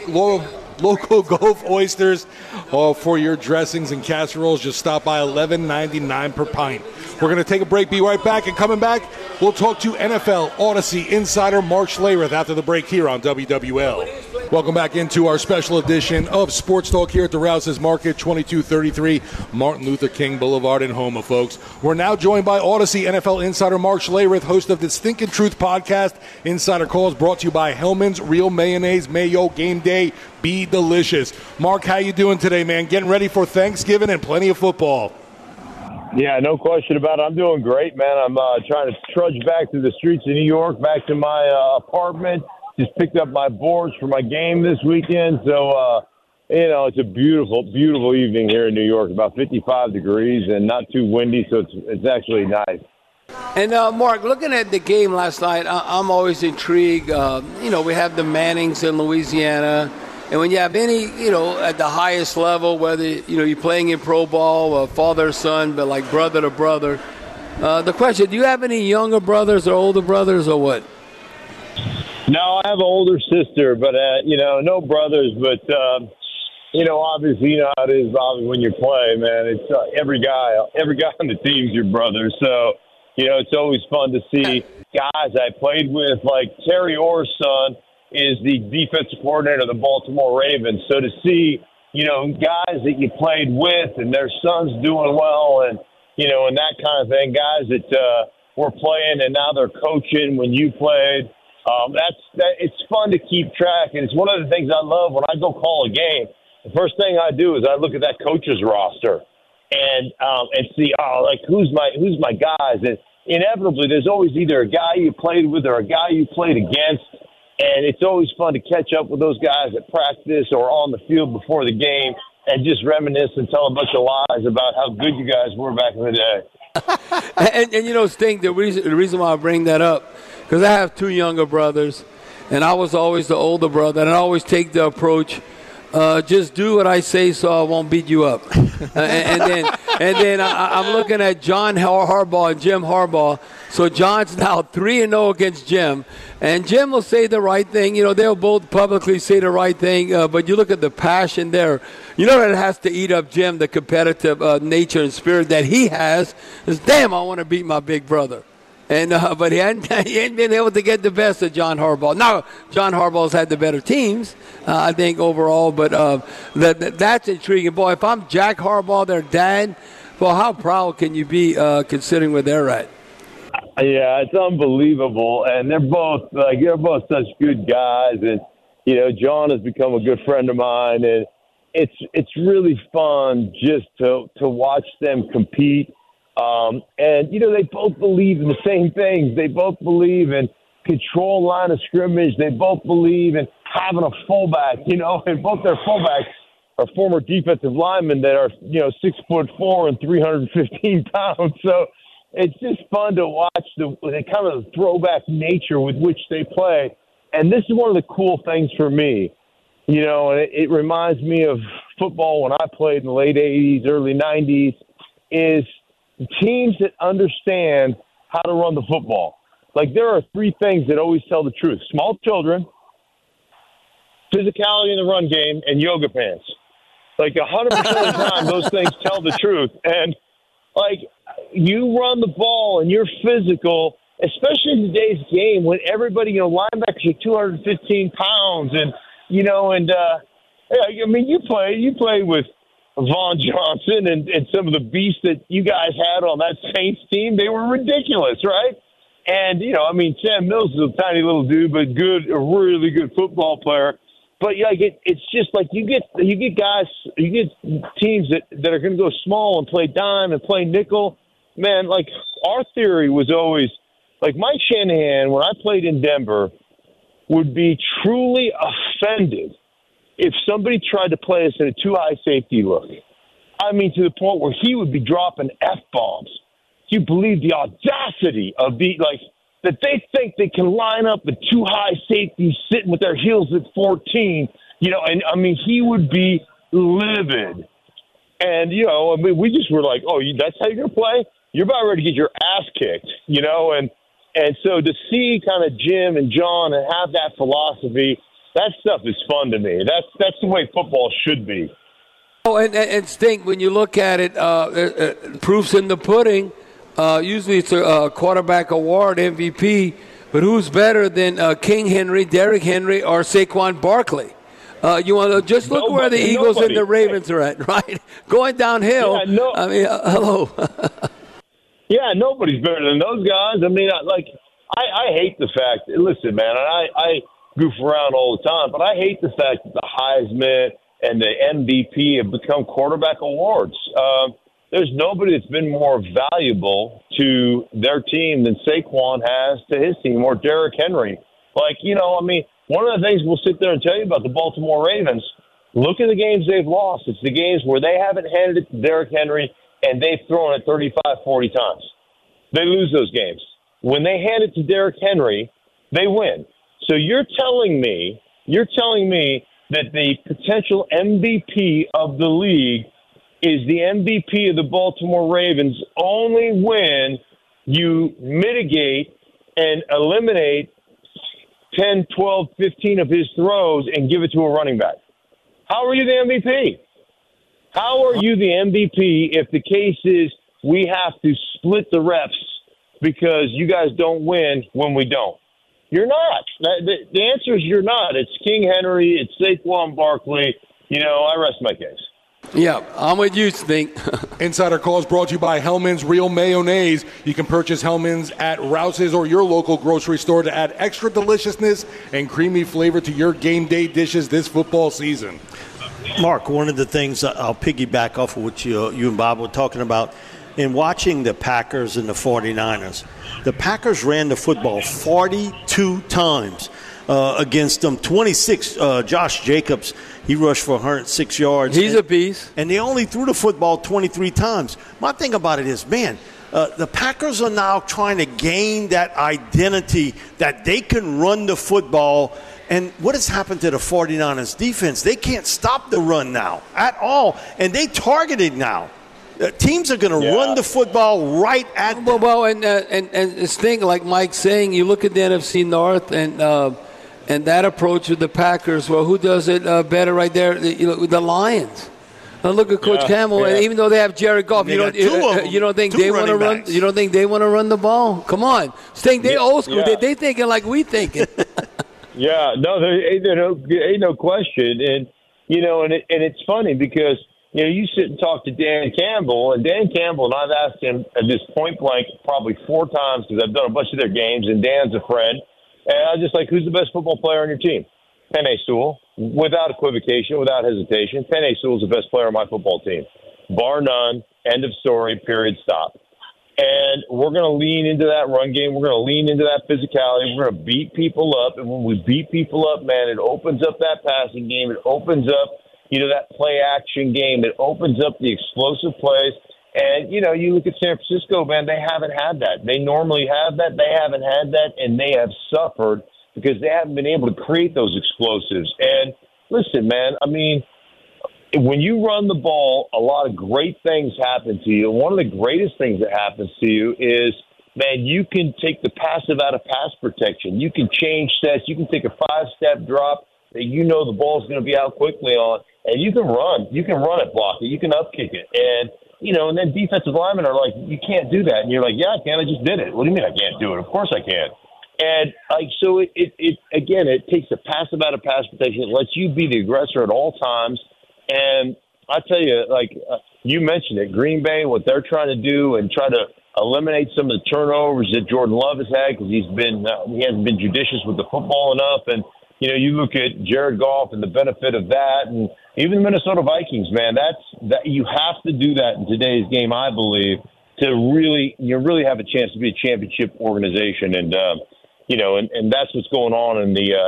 local Gulf oysters for your dressings and casseroles. Just stop by, $11.99 per pint. We're going to take a break, be right back, and coming back, we'll talk to NFL Odyssey insider Mark Schlereth after the break here on WWL. Welcome back into our special edition of Sports Talk here at the Rouse's Market, 2233 Martin Luther King Boulevard in Homa, folks. We're now joined by Odyssey NFL insider Mark Schlereth, host of the Stinkin' Truth podcast. Insider Calls brought to you by Hellman's Real Mayonnaise Mayo Game Day. Be delicious. Mark, how you doing today, man? Getting ready for Thanksgiving and plenty of football.
Yeah, no question about it. I'm doing great, man. I'm trying to trudge back through the streets of New York, back to my apartment. Just picked up my boards for my game this weekend. So, it's a beautiful, beautiful evening here in New York, about 55 degrees and not too windy, so it's actually nice.
And, Mark, looking at the game last night, I'm always intrigued. We have the Mannings in Louisiana. And when you have any, at the highest level, whether, you're playing in pro ball or father or son, but like brother to brother, the question, do you have any younger brothers or older brothers or what?
No, I have an older sister, but, no brothers. But, obviously, you know how it is, Bobby, when you play, man. It's every guy on the team's your brother. So, it's always fun to see guys I played with, like Terry Orr's son, is the defensive coordinator of the Baltimore Ravens. So to see, guys that you played with and their sons doing well and, and that kind of thing, guys that were playing and now they're coaching when you played, it's fun to keep track. And it's one of the things I love when I go call a game. The first thing I do is I look at that coach's roster and see, who's my guys. And inevitably, there's always either a guy you played with or a guy you played against. And it's always fun to catch up with those guys at practice or on the field before the game and just reminisce and tell a bunch of lies about how good you guys were back in the day.
and Sting, the reason why I bring that up, because I have two younger brothers, and I was always the older brother, and I always take the approach, just do what I say so I won't beat you up. and then I'm looking at John Harbaugh and Jim Harbaugh. So John's now 3-0 against Jim. And Jim will say the right thing. They'll both publicly say the right thing. But you look at the passion there. That has to eat up Jim, the competitive nature and spirit that he has. Is, damn, I want to beat my big brother. And but he ain't been able to get the best of John Harbaugh. Now, John Harbaugh's had the better teams, I think, overall. But that's intriguing. Boy, if I'm Jack Harbaugh, their dad, well, how proud can you be considering where they're at?
Yeah, it's unbelievable. And they're both such good guys. And, John has become a good friend of mine. And it's really fun just to watch them compete. And, they both believe in the same things. They both believe in control line of scrimmage. They both believe in having a fullback, and both their fullbacks are former defensive linemen that are, 6'4" and 315 pounds. So it's just fun to watch the kind of the throwback nature with which they play. And this is one of the cool things for me, and it reminds me of football when I played in the late 80s, early 90s, is teams that understand how to run the football. Like, there are three things that always tell the truth: small children, physicality in the run game, and yoga pants. Like, 100% of the time, those things tell the truth. And, you run the ball and you're physical, especially in today's game when everybody, linebackers are 215 pounds. And, you play with Vaughn Johnson and some of the beasts that you guys had on that Saints team. They were ridiculous, right? And, Sam Mills is a tiny little dude, but a really good football player. But it's just like you get teams that are going to go small and play dime and play nickel. Man, our theory was always, Mike Shanahan, when I played in Denver, would be truly offended if somebody tried to play us in a too high safety look. To the point where he would be dropping F-bombs. You believe the audacity of that they think they can line up the too high safeties sitting with their heels at 14, he would be livid. And, we just were like, oh, that's how you're going to play? You're about ready to get your ass kicked, and so to see kind of Jim and John and have that philosophy, that stuff is fun to me. That's the way football should be.
Oh, and Stink, when you look at it, proof's in the pudding. Usually it's a quarterback award, MVP, but who's better than King Henry, Derrick Henry, or Saquon Barkley? You want to just look where the Eagles and the Ravens are at, right? Going downhill. Yeah, hello.
Yeah, nobody's better than those guys. I hate the fact. Listen, man, I goof around all the time, but I hate the fact that the Heisman and the MVP have become quarterback awards. There's nobody that's been more valuable to their team than Saquon has to his team, or Derrick Henry. One of the things we'll sit there and tell you about the Baltimore Ravens, look at the games they've lost. It's the games where they haven't handed it to Derrick Henry and they've thrown it 35, 40 times. They lose those games. When they hand it to Derrick Henry, they win. So you're telling me that the potential MVP of the league is the MVP of the Baltimore Ravens only when you mitigate and eliminate 10, 12, 15 of his throws and give it to a running back. How are you the MVP? How are you the MVP if the case is we have to split the reps because you guys don't win when we don't?
You're not. The answer is you're not. It's King Henry. It's Saquon Barkley. I rest my case.
Yeah, I'm with you, Stink.
Insider Calls brought to you by Hellman's Real Mayonnaise. You can purchase Hellman's at Rouse's or your local grocery store to add extra deliciousness and creamy flavor to your game day dishes this football season.
Mark, one of the things I'll piggyback off of what you and Bob were talking about, in watching the Packers and the 49ers, the Packers ran the football 42 times against them. 26, Josh Jacobs, he rushed for 106 yards.
He's a beast.
And they only threw the football 23 times. My thing about it is, man, the Packers are now trying to gain that identity that they can run the football. And what has happened to the 49ers defense? They can't stop the run now at all. And they targeted now. Teams are going to run the football right at them.
Well, and Sting, like Mike's saying, you look at the NFC North and that approach with the Packers. Well, who does it better right there? The Lions. Now look at Coach Campbell, and even though they have Jared Goff, you don't think they want to run? You don't think they want to run the ball? Come on, Sting. They old school. They thinking like we thinking.
Yeah, no, there ain't no question, and it's funny because. You sit and talk to Dan Campbell, and Dan Campbell, and I've asked him at this point blank probably 4 times because I've done a bunch of their games, and Dan's a friend. And I was just like, who's the best football player on your team? Penei Sewell, without equivocation, without hesitation. Penei Sewell is the best player on my football team. Bar none, end of story, period, stop. And we're going to lean into that run game. We're going to lean into that physicality. We're going to beat people up. And when we beat people up, man, it opens up that passing game. It opens up that play-action game. It opens up the explosive plays. And, you look at San Francisco, man, they haven't had that. They normally have that. They haven't had that, and they have suffered because they haven't been able to create those explosives. And, listen, man, I mean, when you run the ball, a lot of great things happen to you. One of the greatest things that happens to you is, man, you can take the passive out of pass protection. You can change sets. You can take a 5-step drop that the ball's going to be out quickly on. And you can run. You can run it, block it. You can upkick it. And, and then defensive linemen are like, you can't do that. And you're like, yeah, I can. I just did it. What do you mean I can't do it? Of course I can. And, so it takes the passive out of pass protection. It lets you be the aggressor at all times. And I tell you, you mentioned it, Green Bay, what they're trying to do and try to eliminate some of the turnovers that Jordan Love has had because he hasn't been judicious with the football enough. And, you look at Jared Goff and the benefit of that, and even the Minnesota Vikings, man, that you have to do that in today's game, I believe, to really have a chance to be a championship organization, and and that's what's going on in the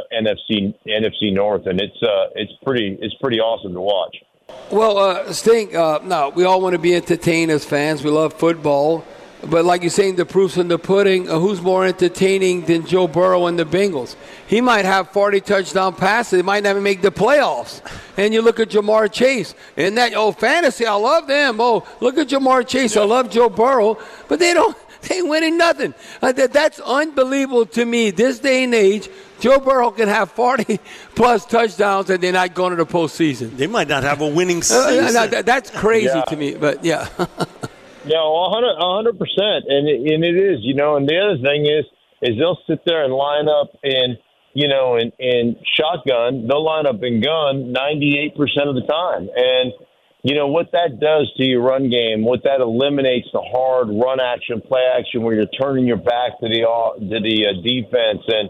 NFC North, and it's pretty awesome to watch.
Well, Sting, now we all want to be entertained as fans. We love football. But like you're saying, the proof's in the pudding. Who's more entertaining than Joe Burrow and the Bengals? He might have 40 touchdown passes. He might never make the playoffs. And you look at Jamar Chase. And that, fantasy, I love them. Oh, look at Jamar Chase. I love Joe Burrow. But they ain't winning nothing. That's unbelievable to me. This day and age, Joe Burrow can have 40-plus touchdowns and they're not going to the postseason.
They might not have a winning season.
That's crazy to me. But, yeah.
No, 100%, and it is, and the other thing is they'll sit there and line up in shotgun. They'll line up in gun 98% of the time, and what that does to your run game, what that eliminates the hard run action, play action, where you're turning your back to the defense, and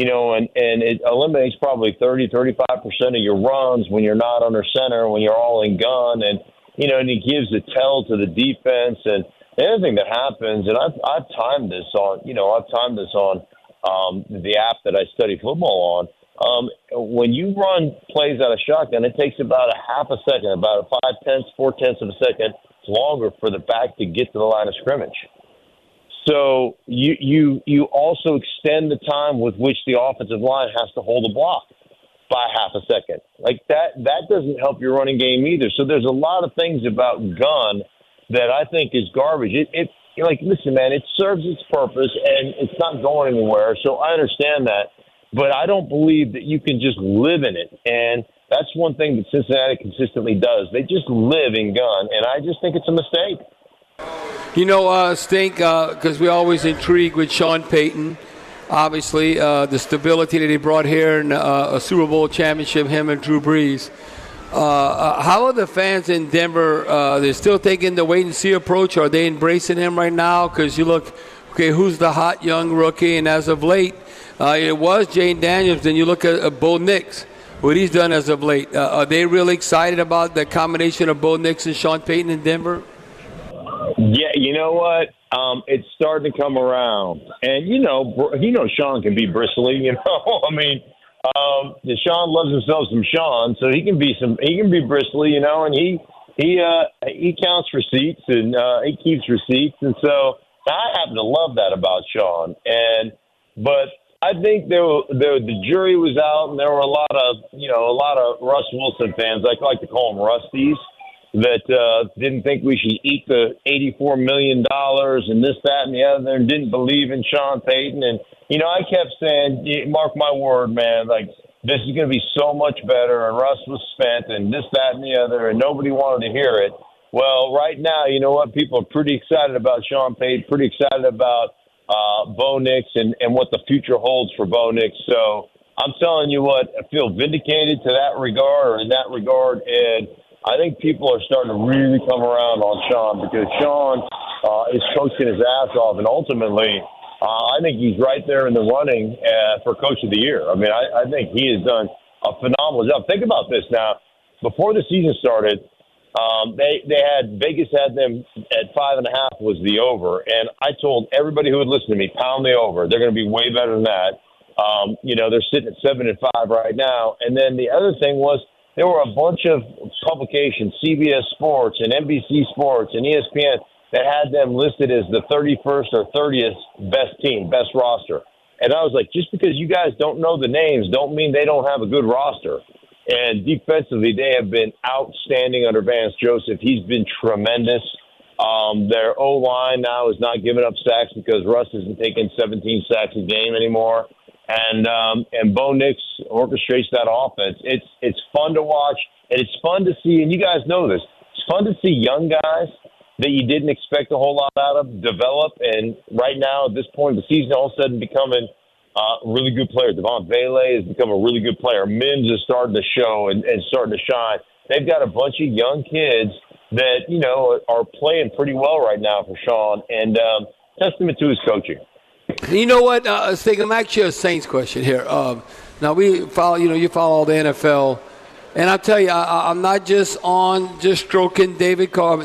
it eliminates probably 30-35% of your runs when you're not under center, when you're all in gun, and it gives a tell to the defense. And the other thing that happens, and I've timed this on, the app that I study football on. When you run plays out of shotgun, it takes about a half a second, about 4/10 of a second longer for the back to get to the line of scrimmage. So you also extend the time with which the offensive line has to hold a block by half a second. Like that doesn't help your running game either. So there's a lot of things about gun that I think is garbage. Listen, man, it serves its purpose and it's not going anywhere. So I understand that, but I don't believe that you can just live in it. And that's one thing that Cincinnati consistently does. They just live in gun, and I just think it's a mistake.
Stink, because we're always intrigued with Sean Payton. obviously, the stability that he brought here in a Super Bowl championship, him and Drew Brees. How are the fans in Denver? They're still taking the wait-and-see approach. Are they embracing him right now? Because you look, okay, who's the hot young rookie? And as of late, it was Jane Daniels. Then you look at Bo Nix, what he's done as of late. Are they really excited about the combination of Bo Nix and Sean Payton in Denver?
Yeah, you know what? It's starting to come around. And, Sean can be bristly, I mean, Sean loves himself some Sean, so he can be bristly, and he counts receipts and he keeps receipts, and so I happen to love that about Sean. But I think the jury was out, and there were a lot of Russ Wilson fans, I like to call them Rusties, that didn't think we should eat the $84 million and this, that, and the other, and didn't believe in Sean Payton. And, I kept saying, mark my word, man, like, this is going to be so much better, and Russ was spent, and this, that, and the other, and nobody wanted to hear it. Well, right now, you know what? People are pretty excited about Sean Payton, pretty excited about Bo Nix and what the future holds for Bo Nix. So I'm telling you what, I feel vindicated to that regard, or in that regard, and I think people are starting to really come around on Sean, because Sean is coaching his ass off, and ultimately, I think he's right there in the running for Coach of the Year. I mean, I think he has done a phenomenal job. Think about this now. Before the season started, they had Vegas had them at 5.5 was the over, and I told everybody who would listen to me, pound the over. They're going to be way better than that. They're sitting at 7-5 right now. And then the other thing was, there were a bunch of publications, CBS Sports and NBC Sports and ESPN, that had them listed as the 31st or 30th best team, best roster. And I was like, just because you guys don't know the names don't mean they don't have a good roster. And defensively, they have been outstanding under Vance Joseph. He's been tremendous. Their O-line now is not giving up sacks because Russ isn't taking 17 sacks a game anymore. And Bo Nix orchestrates that offense. It's fun to watch, and it's fun to see, and you guys know this, it's fun to see young guys that you didn't expect a whole lot out of develop, and right now at this point of the season, all of a sudden becoming really good player. Devon Vele has become a really good player. Mims is starting to show and starting to shine. They've got a bunch of young kids that, are playing pretty well right now for Sean, and testament to his coaching.
You know what, Stig, I'm actually a Saints question here. Now, we follow, you follow all the NFL, and I'll tell you, I'm not just stroking Derek Carr,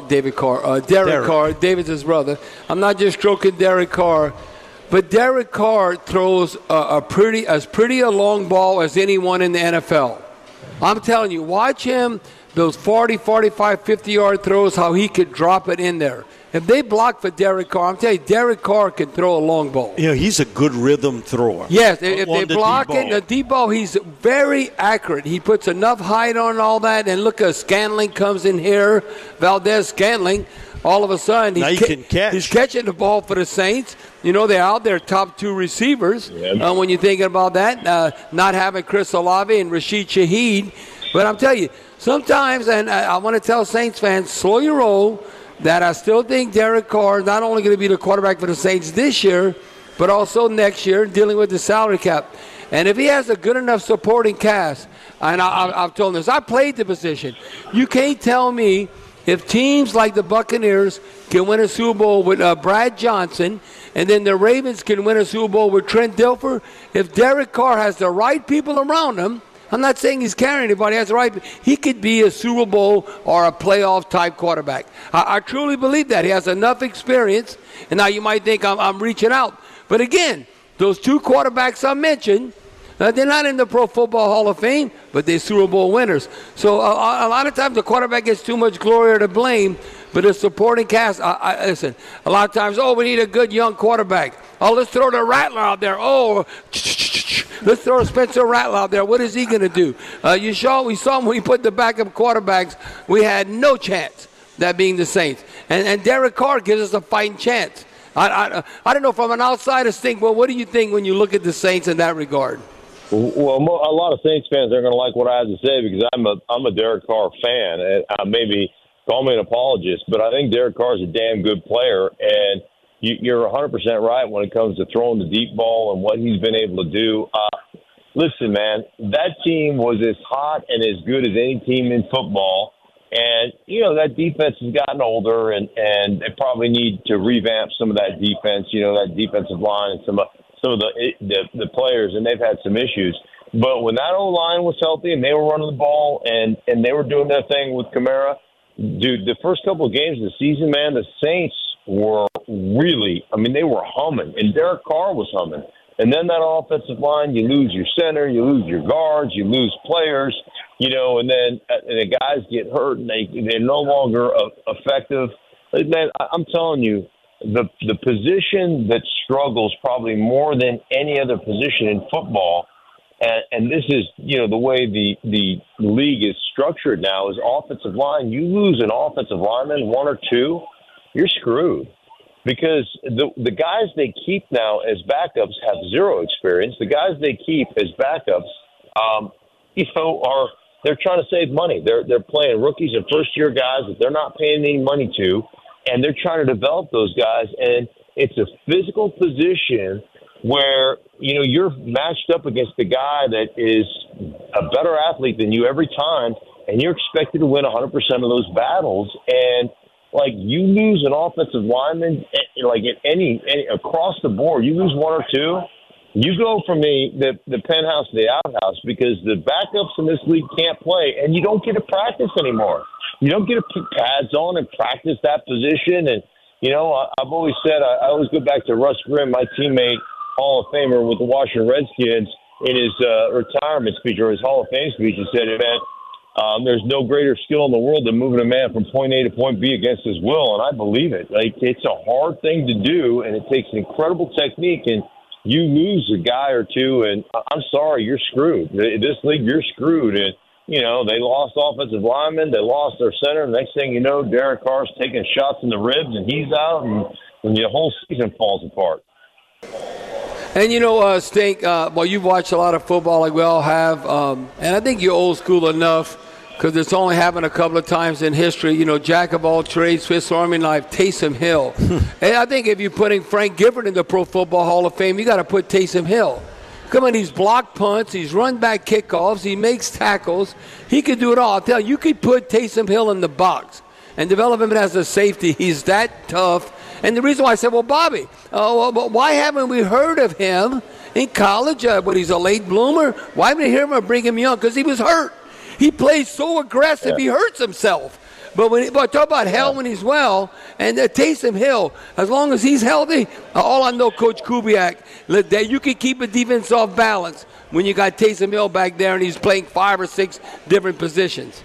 David's his brother. I'm not just stroking Derek Carr, but Derek Carr throws as pretty a long ball as anyone in the NFL. I'm telling you, watch him, those 40, 45, 50-yard throws, how he could drop it in there. If they block for Derek Carr, I'm telling you, Derek Carr can throw a long ball.
He's a good rhythm thrower.
Yes, if they block it, the deep ball, he's very accurate. He puts enough height on all that. And look, Scantling comes in here, Valdez-Scantling. All of a sudden, he's catching the ball for the Saints. They're out there, top two receivers. When you're thinking about that, not having Chris Olave and Rashid Shaheed. But I'm telling you, sometimes, and I want to tell Saints fans, slow your roll, that I still think Derek Carr is not only going to be the quarterback for the Saints this year, but also next year, dealing with the salary cap. And if he has a good enough supporting cast, and I've told him this, I played the position. You can't tell me if teams like the Buccaneers can win a Super Bowl with Brad Johnson, and then the Ravens can win a Super Bowl with Trent Dilfer, if Derek Carr has the right people around him, I'm not saying he's carrying anybody. That's right. He could be a Super Bowl or a playoff-type quarterback. I truly believe that. He has enough experience. And now you might think I'm reaching out. But again, those two quarterbacks I mentioned, they're not in the Pro Football Hall of Fame, but they're Super Bowl winners. So a lot of times the quarterback gets too much glory or to blame, but the supporting cast, listen, a lot of times, we need a good young quarterback. Let's throw the Rattler out there. Let's throw Spencer Rattler out there. What is he going to do? We saw him when we put the backup quarterbacks. We had no chance, that being the Saints. And Derek Carr gives us a fighting chance. I don't know, from an outsider's think, well, what do you think when you look at the Saints in that regard?
Well, a lot of Saints fans are going to like what I have to say, because I'm a Derek Carr fan. And maybe call me an apologist, but I think Derek Carr is a damn good player. And you're 100% right when it comes to throwing the deep ball and what he's been able to do. Listen, man, that team was as hot and as good as any team in football. And, that defense has gotten older, and they probably need to revamp some of that defense, that defensive line and some of the players, and they've had some issues. But when that O-line was healthy and they were running the ball and they were doing their thing with Kamara, dude, the first couple of games of the season, man, the Saints were really, they were humming, and Derek Carr was humming. And then that offensive line, you lose your center, you lose your guards, you lose players, and then the guys get hurt and they're no longer effective. Man, I'm telling you, the position that struggles probably more than any other position in football, and this is, the way the league is structured now, is offensive line. You lose an offensive lineman, one or two, you're screwed. Because the guys they keep now as backups have zero experience. The guys they keep as backups, they're trying to save money. They're playing rookies and first-year guys that they're not paying any money to, and they're trying to develop those guys. And it's a physical position where, you're matched up against the guy that is a better athlete than you every time, and you're expected to win 100% of those battles. And you lose an offensive lineman, at any across the board, you lose one or two, you go from the penthouse to the outhouse, because the backups in this league can't play, and you don't get to practice anymore. You don't get to put pads on and practice that position. And, I've always said, I always go back to Russ Grimm, my teammate, Hall of Famer with the Washington Redskins, in his retirement speech or his Hall of Fame speech. He said, there's no greater skill in the world than moving a man from point A to point B against his will, and I believe it. It's a hard thing to do, and it takes an incredible technique, and you lose a guy or two, and I'm sorry, you're screwed. This league, you're screwed. And, they lost offensive linemen, they lost their center. Next thing you know, Derek Carr's taking shots in the ribs, and he's out, and the whole season falls apart.
And, Stink, you've watched a lot of football like we all have, and I think you're old school enough, because it's only happened a couple of times in history. Jack of all trades, Swiss Army knife, Taysom Hill. And I think if you're putting Frank Gifford in the Pro Football Hall of Fame, you got to put Taysom Hill. Come on, he's blocked punts, he's run back kickoffs, he makes tackles. He could do it all. I'll tell you could put Taysom Hill in the box and develop him as a safety. He's that tough. And the reason why I said, Bobby, why haven't we heard of him in college? But he's a late bloomer. Why haven't we heard him or bring him young? Because he was hurt. He plays so aggressive, he hurts himself. But talk about hell when he's well. And Taysom Hill, as long as he's healthy, all I know, Coach Kubiak, that you can keep a defense off balance when you got Taysom Hill back there and he's playing 5 or 6 different positions.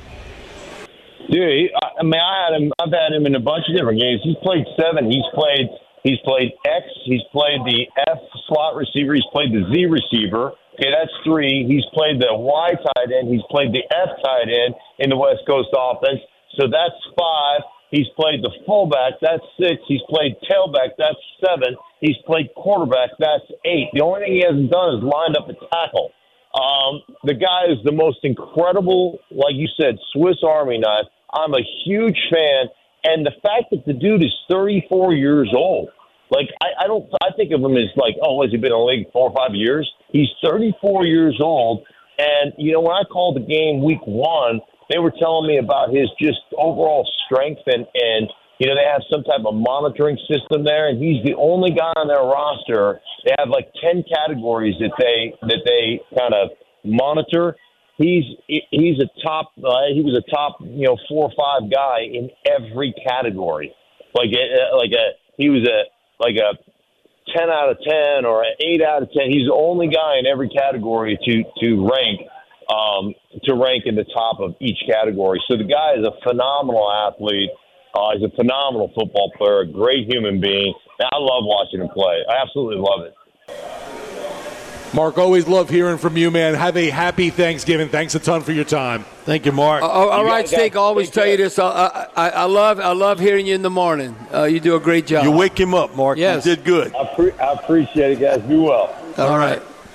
Dude, I've had him in a bunch of different games. He's played 7. He's played X. He's played the F slot receiver. He's played the Z receiver. Okay, that's 3. He's played the Y tight end. He's played the F tight end in the West Coast offense. So that's 5. He's played the fullback. That's 6. He's played tailback. That's 7. He's played quarterback. That's 8. The only thing he hasn't done is lined up a tackle. The guy is the most incredible, like you said, Swiss Army knife. I'm a huge fan, and the fact that the dude is 34 years old, I think of him as has he been in the league 4 or 5 years? He's 34 years old, and when I called the game week 1, they were telling me about his just overall strength, and they have some type of monitoring system there, and he's the only guy on their roster. They have 10 categories that they kind of monitor. He's a top. He was a top 4 or 5 guy in every category. He was a 10 out of 10 or an 8 out of 10. He's the only guy in every category to rank in the top of each category. So the guy is a phenomenal athlete. He's a phenomenal football player, a great human being. I love watching him play. I absolutely love it.
Mark, always love hearing from you, man. Have a happy Thanksgiving. Thanks a ton for your time.
Thank you, Mark.
All right, Steak, I always tell you this. I love hearing you in the morning. You do a great job.
You wake him up, Mark.
Yes.
You did good.
I appreciate it, guys. Be well.
All right.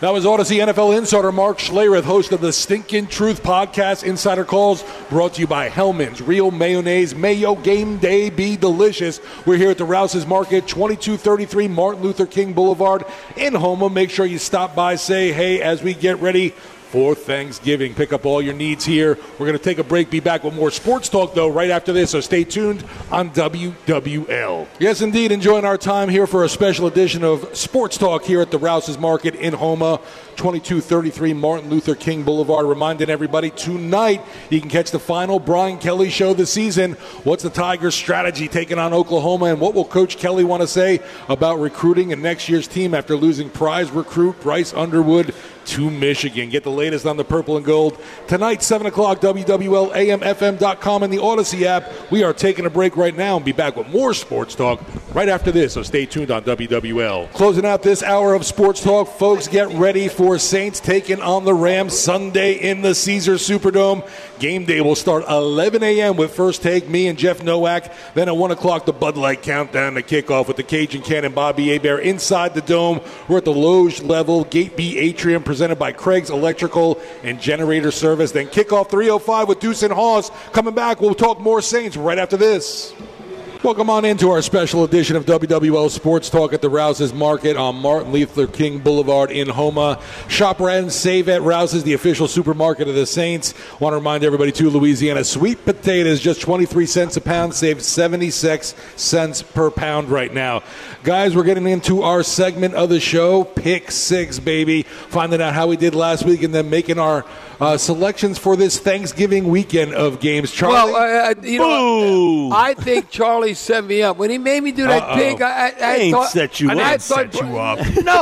That was Odyssey NFL insider Mark Schlereth, host of the Stinkin' Truth podcast. Insider Calls brought to you by Hellman's Real Mayonnaise. Mayo game day be delicious. We're here at the Rouse's Market, 2233 Martin Luther King Boulevard in Houma. Make sure you stop by, say hey as we get ready for Thanksgiving. Pick up all your needs here. We're going to take a break, be back with more sports talk, though, right after this, so stay tuned on WWL. Yes, indeed, enjoying our time here for a special edition of Sports Talk here at the Rouse's Market in Houma, 2233 Martin Luther King Boulevard. Reminding everybody, tonight you can catch the final Brian Kelly show this season. What's the Tigers' strategy taking on Oklahoma, and what will Coach Kelly want to say about recruiting in next year's team after losing prize recruit Bryce Underwood to Michigan? Get the latest on the purple and gold tonight, 7 o'clock, WWLAMFM.com and the Odyssey app. We are taking a break right now and be back with more sports talk right after this, so stay tuned on WWL. Closing out this hour of sports talk, folks, get ready for Saints taking on the Rams Sunday in the Caesars Superdome. Game day will start 11 a.m. with First Take, me and Jeff Nowak. Then at 1 o'clock, the Bud Light Countdown to kickoff with the Cajun Cannon Bobby Hebert inside the dome. We're at the Loge level, Gate B Atrium, presented by Craig's Electrical and Generator Service. Then kickoff 3:05 with Deuce and Hawes. Coming back, we'll talk more Saints right after this. Welcome on into our special edition of WWL Sports Talk at the Rouse's Market on Martin Luther King Boulevard in Houma. Shop and save at Rouse's, the official supermarket of the Saints. Want to remind everybody, too, Louisiana sweet potatoes, just 23 cents a pound, save 76 cents per pound right now. Guys, we're getting into our segment of the show, Pick Six, baby. Finding out how we did last week and then making our selections for this Thanksgiving weekend of games. Charlie?
Well, I think Charlie set me up. When he made me do that pick, I thought...
set you up.
I
set you up.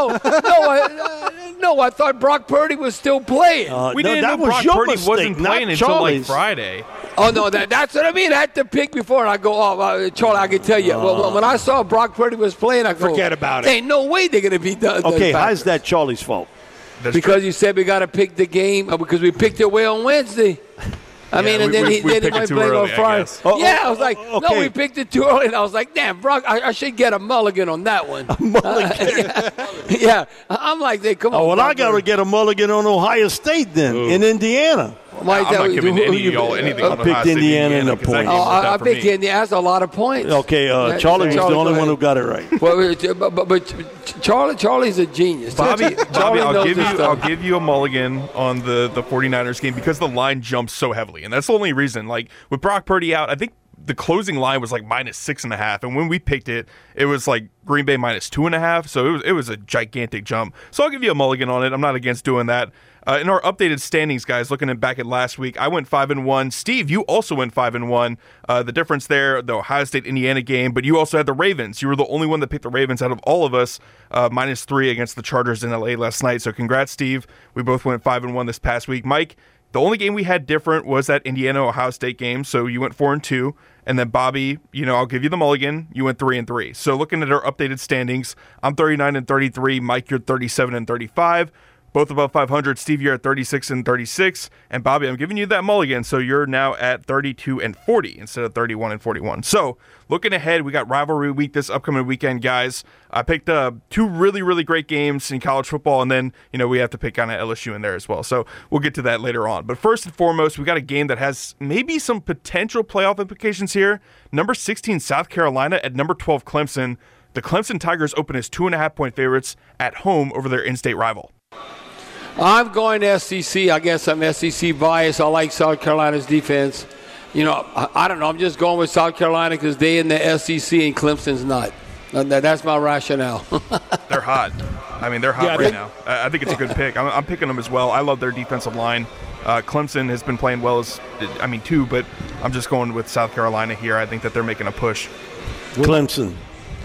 No, I thought Brock Purdy was still playing.
We didn't know Brock Purdy wasn't playing until like Friday.
Oh, no, that's what I mean. I had to pick before, and I go, Charlie, I can tell you. When I saw Brock Purdy was playing, I go,
forget about it.
Ain't no way they're going to be done.
Okay, how's that Charlie's fault?
Because you said we got to pick the game, because we picked it away on Wednesday. I mean, and then he might play on Friday. I was like, no, we picked it too early. And I was like, damn, Brock, I should get a mulligan on that one.
A mulligan?
Yeah. I'm like, come on.
Well, I got to get a mulligan on Ohio State then, in Indiana.
I'm not giving any of y'all anything on
picked Indiana in a point.
I picked Indiana. That's a lot of points.
Okay, Charlie was the only one who got it right.
But Charlie's a genius.
Bobby, I'll give you a mulligan on the 49ers game because the line jumps so heavily. And that's the only reason. Like, with Brock Purdy out, I think the closing line was like -6.5. And when we picked it, it was like Green Bay -2.5. So it was a gigantic jump. So I'll give you a mulligan on it. I'm not against doing that. In our updated standings, guys, looking back at last week, I went 5-1. Steve, you also went 5-1. The difference there, the Ohio State-Indiana game, but you also had the Ravens. You were the only one that picked the Ravens out of all of us, -3 against the Chargers in L.A. last night. So congrats, Steve. We both went 5-1 this past week. Mike, the only game we had different was that Indiana-Ohio State game, so you went 4-2. And then Bobby, I'll give you the mulligan. You went 3-3. So looking at our updated standings, I'm 39-33. Mike, you're 37-35. Both above 500. Steve, you're at 36-36. And Bobby, I'm giving you that mulligan, so you're now at 32-40 instead of 31-41. So, looking ahead, we got rivalry week this upcoming weekend, guys. I picked two really, really great games in college football, and then, we have to pick kind of LSU in there as well. So, we'll get to that later on. But first and foremost, we got a game that has maybe some potential playoff implications here. Number 16, South Carolina at number 12, Clemson. The Clemson Tigers open as 2.5-point favorites at home over their in-state rival.
I'm going to SEC. I guess I'm SEC biased. I like South Carolina's defense. I don't know. I'm just going with South Carolina because they're in the SEC and Clemson's not. That's my rationale.
They're hot. I mean, they're hot right now. I think it's a good pick. I'm picking them as well. I love their defensive line. Clemson has been playing well too, but I'm just going with South Carolina here. I think that they're making a push.
Clemson.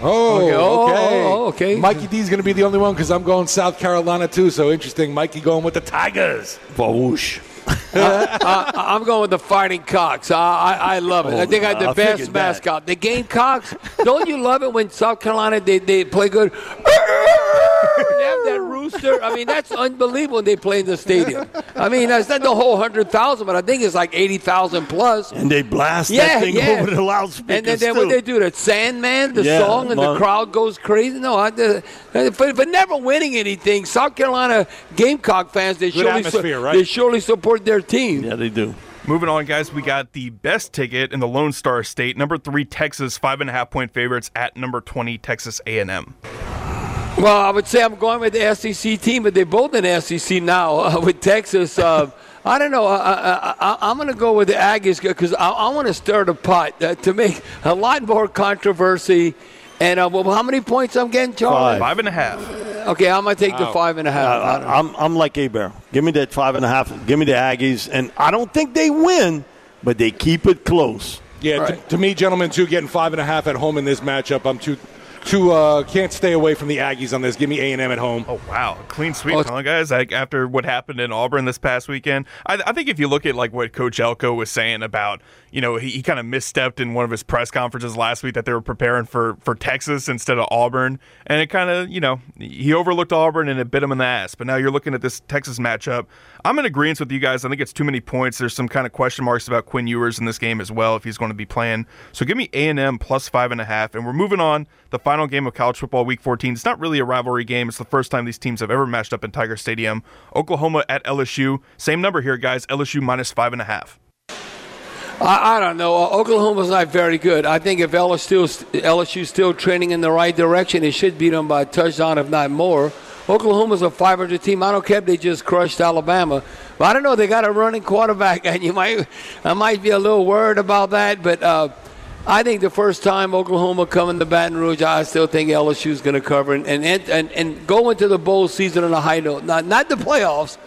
Okay. Mikey D's going to be the only one because I'm going South Carolina too. So interesting. Mikey going with the Tigers.
Whoosh.
I'm going with the Fighting Cocks. I love it. I think I had the best mascot. The Gamecocks. Don't you love it when South Carolina they play good? They have that rooster. I mean, that's unbelievable when they play in the stadium. I mean, that's not the whole 100,000, but I think it's like 80,000 plus.
And they blast that thing over the loudspeakers.
And then what they do, the Sandman, the song, and the crowd goes crazy. No, but never winning anything. South Carolina Gamecock fans, they surely support their team.
Yeah, they do.
Moving on, guys, we got the best ticket in the Lone Star State. Number 3, Texas, 5.5-point favorites at number 20, Texas A&M.
Well, I would say I'm going with the SEC team, but they're both in the SEC now with Texas. I don't know. I'm going to go with the Aggies because I want to stir the pot to make a lot more controversy. And how many points I'm getting, Charlie?
5.5.
Okay, I'm going to take the 5.5.
I'm like A-Bear. Give me that 5.5. Give me the Aggies. And I don't think they win, but they keep it close.
Yeah, right. To me, gentlemen, too, getting 5.5 at home in this matchup, I'm too can't stay away from the Aggies on this. Give me A&M at home.
Oh, wow. Clean sweep, huh, guys? After what happened in Auburn this past weekend. I think if you look at like what Coach Elko was saying about, he kind of misstepped in one of his press conferences last week that they were preparing for Texas instead of Auburn. And it kind of, he overlooked Auburn and it bit him in the ass. But now you're looking at this Texas matchup. I'm in agreement with you guys. I think it's too many points. There's some kind of question marks about Quinn Ewers in this game as well if he's going to be playing. So give me A&M plus 5.5. And we're moving on. The final game of college football week 14. It's not really a rivalry game. It's the first time these teams have ever matched up in Tiger Stadium. Oklahoma at LSU. Same number here, guys. LSU minus 5.5.
I don't know. Oklahoma's not very good. I think if LSU's still trending in the right direction, it should beat them by a touchdown, if not more. Oklahoma's a 500 team. I don't care if they just crushed Alabama. But I don't know. They got a running quarterback, and I might be a little worried about that. But I think the first time Oklahoma coming to Baton Rouge, I still think LSU's going to cover and go into the bowl season on a high note. Not the playoffs,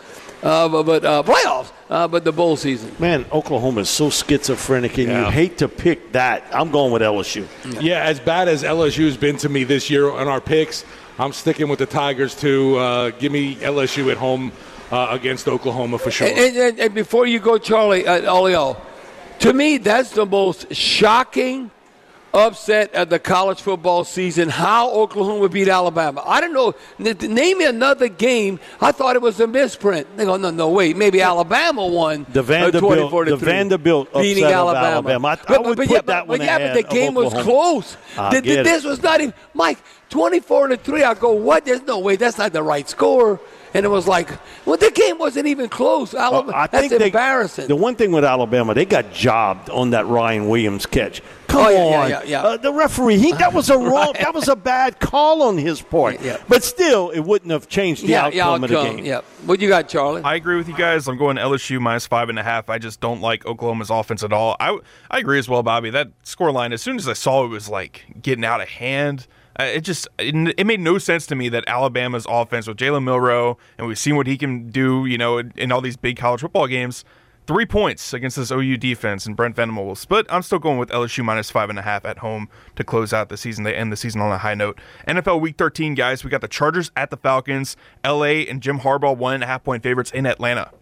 but the bowl season.
Man, Oklahoma is so schizophrenic, and you hate to pick that. I'm going with LSU.
Yeah, as bad as LSU's been to me this year on our picks, I'm sticking with the Tigers too. Give me LSU at home against Oklahoma for sure.
And before you go, Charlie, Olio, to me, that's the most shocking upset of the college football season, how Oklahoma beat Alabama. I don't know. Name me another game. I thought it was a misprint. They go, no, wait. Maybe Alabama won.
The Vanderbilt
beating
Alabama. I would put that one ahead.
But the game was close. This was not even, Mike, 24-3. I go, what? There's no way. That's not the right score. And it was like, the game wasn't even close. That's embarrassing.
The one thing with Alabama, they got jobbed on that Ryan Williams catch. Come on. The referee, that was a wrong, that was a bad call on his part.
Yeah.
But still, it wouldn't have changed the outcome of the game.
Yeah. What you got, Charlie?
I agree with you guys. I'm going LSU minus 5.5. I just don't like Oklahoma's offense at all. I agree as well, Bobby. That scoreline, as soon as I saw it was like getting out of hand, it made no sense to me that Alabama's offense with Jalen Milroe, and we've seen what he can do, in all these big college football games, 3 points against this OU defense, and Brent Venables will split. I'm still going with LSU minus 5.5 at home to close out the season. They end the season on a high note. NFL Week 13, guys, we got the Chargers at the Falcons. LA and Jim Harbaugh 1.5-point favorites in Atlanta.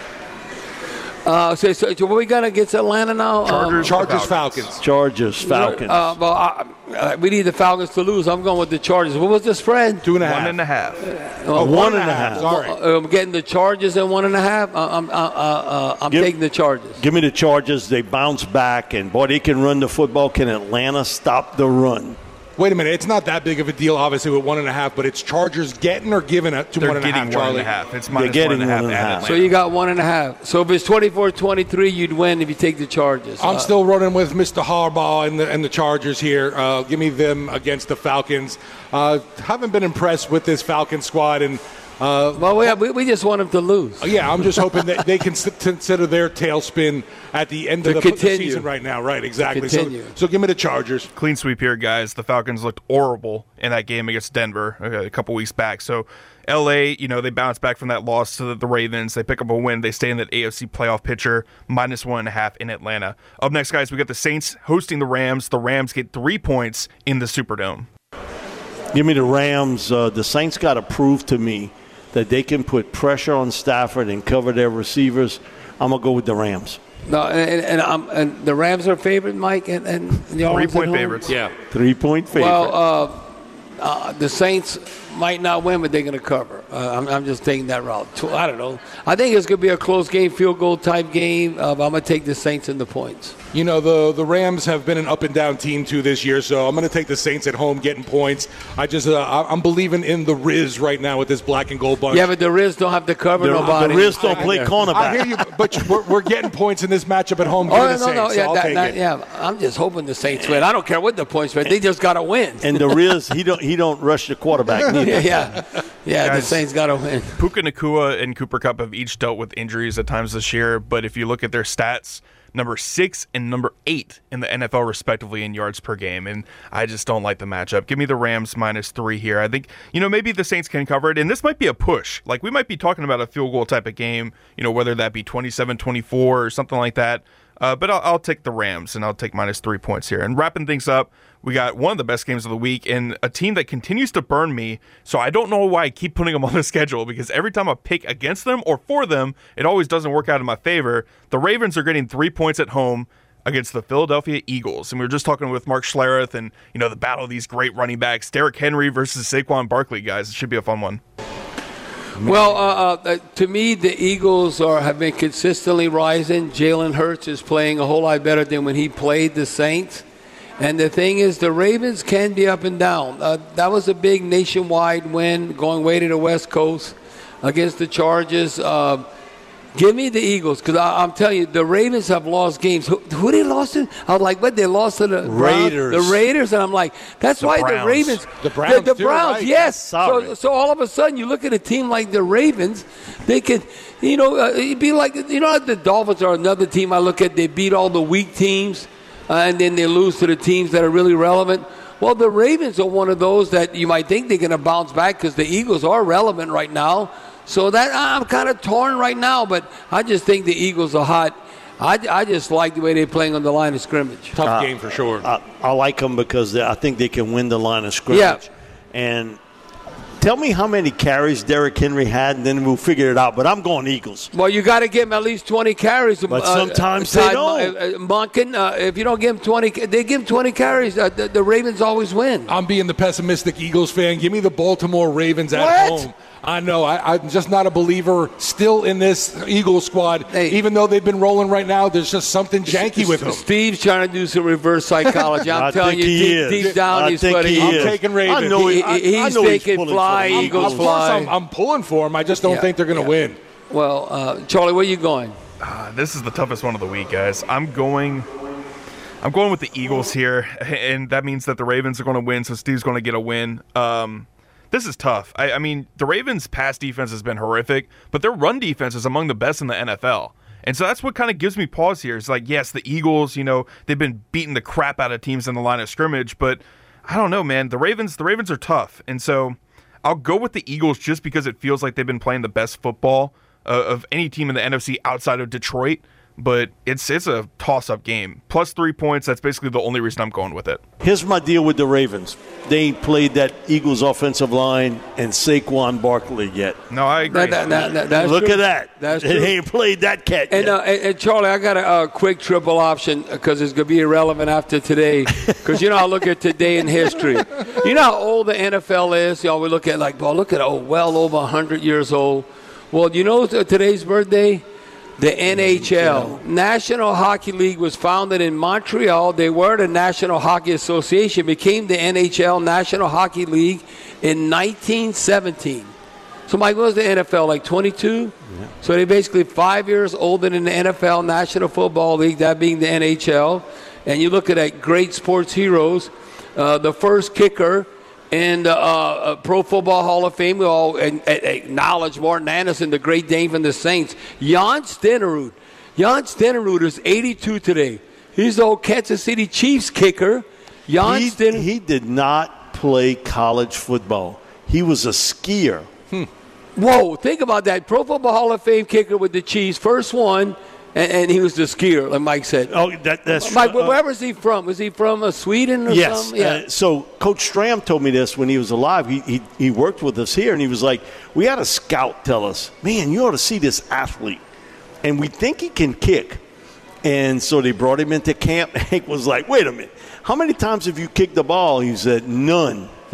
So what we got against Atlanta now?
Chargers, Falcons.
Chargers, Falcons.
We need the Falcons to lose. I'm going with the Chargers. What was the spread?
2.5.
1.5.
1.5.
Sorry.
I'm getting the Chargers at 1.5. I'm taking the Chargers.
Give me the Chargers. They bounce back, and boy, they can run the football. Can Atlanta stop the run?
Wait a minute. It's not that big of a deal, obviously, with 1.5, but it's Chargers getting or giving it to 1.5, Charlie?
1.5. It's minus 1.5.
So you got 1.5. So if it's 24-23, you'd win if you take the Chargers.
I'm still running with Mr. Harbaugh and the Chargers here. Give me them against the Falcons. Haven't been impressed with this Falcons squad, and
we just want them to lose.
Yeah, I'm just hoping that they can consider their tailspin at the end of the season right now. Right, exactly. So give me the Chargers.
Clean sweep here, guys. The Falcons looked horrible in that game against Denver a couple weeks back. So LA, they bounce back from that loss to the Ravens. They pick up a win. They stay in that AFC playoff picture, minus 1.5 in Atlanta. Up next, guys, we got the Saints hosting the Rams. The Rams get 3 points in the Superdome.
Give me the Rams. The Saints got to prove to me that they can put pressure on Stafford and cover their receivers. I'm going to go with the Rams.
No, and the Rams are favored, Mike, and
3-point favorites.
Yeah. 3-point favorites.
Well, the Saints might not win, but they're going to cover. I'm just taking that route. I don't know. I think it's going to be a close game, field goal type game. I'm going to take the Saints in the points.
You know, the Rams have been an up-and-down team, too, this year, so I'm going to take the Saints at home getting points. I'm believing in the Riz right now with this black and gold bunch.
Yeah, but the Riz don't have to cover nobody.
The Riz don't play cornerback.
I hear you, but we're getting points in this matchup at home.
I'm just hoping the Saints win. I don't care what the points win. They just got to win.
And the Riz, he don't rush the quarterback neither.
Yeah, guys, the Saints got to win.
Puka Nacua and Cooper Kupp have each dealt with injuries at times this year, but if you look at their stats, number 6 and number 8 in the NFL, respectively, in yards per game. And I just don't like the matchup. Give me the Rams -3 here. I think, maybe the Saints can cover it. And this might be a push. Like, we might be talking about a field goal type of game, whether that be 27-24 or something like that. But I'll take the Rams, and I'll take -3 points here. And wrapping things up, we got one of the best games of the week and a team that continues to burn me. So I don't know why I keep putting them on the schedule, because every time I pick against them or for them, it always doesn't work out in my favor. The Ravens are getting 3 points at home against the Philadelphia Eagles. And we were just talking with Mark Schlereth and, the battle of these great running backs, Derrick Henry versus Saquon Barkley, guys. It should be a fun one.
Well, to me, the Eagles have been consistently rising. Jalen Hurts is playing a whole lot better than when he played the Saints. And the thing is, the Ravens can be up and down. That was a big nationwide win, going way to the West Coast against the Chargers. Give me the Eagles, because I'm telling you, the Ravens have lost games. Who they lost to? I was like, but they lost to the
Raiders.
The Raiders, and I'm like, that's why
Browns.
the Ravens.
The Browns,
the Browns,
right?
yes.
So
all of a sudden, you look at a team like the Ravens, they could, it'd be like, the Dolphins are another team I look at. They beat all the weak teams, and then they lose to the teams that are really relevant. Well, the Ravens are one of those that you might think they're going to bounce back, because the Eagles are relevant right now. So that I'm kind of torn right now, but I just think the Eagles are hot. I just like the way they're playing on the line of scrimmage.
Tough game for sure.
I like them because I think they can win the line of scrimmage.
Yeah.
And tell me how many carries Derrick Henry had, and then we'll figure it out. But I'm going Eagles.
Well, you got to give him at least 20 carries.
But sometimes they don't.
Monken, if you don't give him 20, they give him 20 carries. The Ravens always win.
I'm being the pessimistic Eagles fan. Give me the Baltimore Ravens at home. I know. I'm just not a believer still in this Eagles squad.
Hey,
even though they've been rolling right now, there's just something janky with them.
Steve's trying to do some reverse psychology. I'm telling you, deep down, he's putting.
I'm taking Ravens.
I know
he's thinking fly, Eagles fly.
I'm pulling for them. I just don't think they're going to win.
Well, Charlie, where are you going?
This is the toughest one of the week, guys. I'm going with the Eagles here, and that means that the Ravens are going to win, so Steve's going to get a win. This is tough. I mean, the Ravens' pass defense has been horrific, but their run defense is among the best in the NFL. And so that's what kind of gives me pause here. It's like, yes, the Eagles, they've been beating the crap out of teams in the line of scrimmage, but I don't know, man. The Ravens are tough. And so I'll go with the Eagles just because it feels like they've been playing the best football of any team in the NFC outside of Detroit. But it's a toss-up game. +3 points, that's basically the only reason I'm going with it.
Here's my deal with the Ravens. They ain't played that Eagles offensive line and Saquon Barkley yet.
No, I agree.
That's
Look
true.
at that.
That's true.
They ain't played that cat yet.
And Charlie, I got a quick triple option because it's going to be irrelevant after today. Because, I look at today in history. You know how old the NFL is? We look at well over 100 years old. Well, today's birthday? The NHL, National Hockey League, was founded in Montreal. They were the National Hockey Association, became the NHL, National Hockey League, in 1917. So, Mike, what was the NFL, like 22? Yeah. So they're basically 5 years older than the NFL, National Football League, that being the NHL. And you look at that great sports heroes, the first kicker in the Pro Football Hall of Fame. We all acknowledge Morten Andersen, the Great Dane from the Saints. Jan Stenerud. Jan Stenerud is 82 today. He's the old Kansas City Chiefs kicker.
He did not play college football. He was a skier.
Whoa, think about that. Pro Football Hall of Fame kicker with the Chiefs. First one. And he was the skier, like Mike said.
Oh, that's true.
Mike, where was he from? Was he from Sweden or something?
Yes. So Coach Stram told me this when he was alive. He worked with us here, and he was like, we had a scout tell us, man, you ought to see this athlete. And we think he can kick. And so they brought him into camp. Hank was like, wait a minute. How many times have you kicked the ball? He said, none.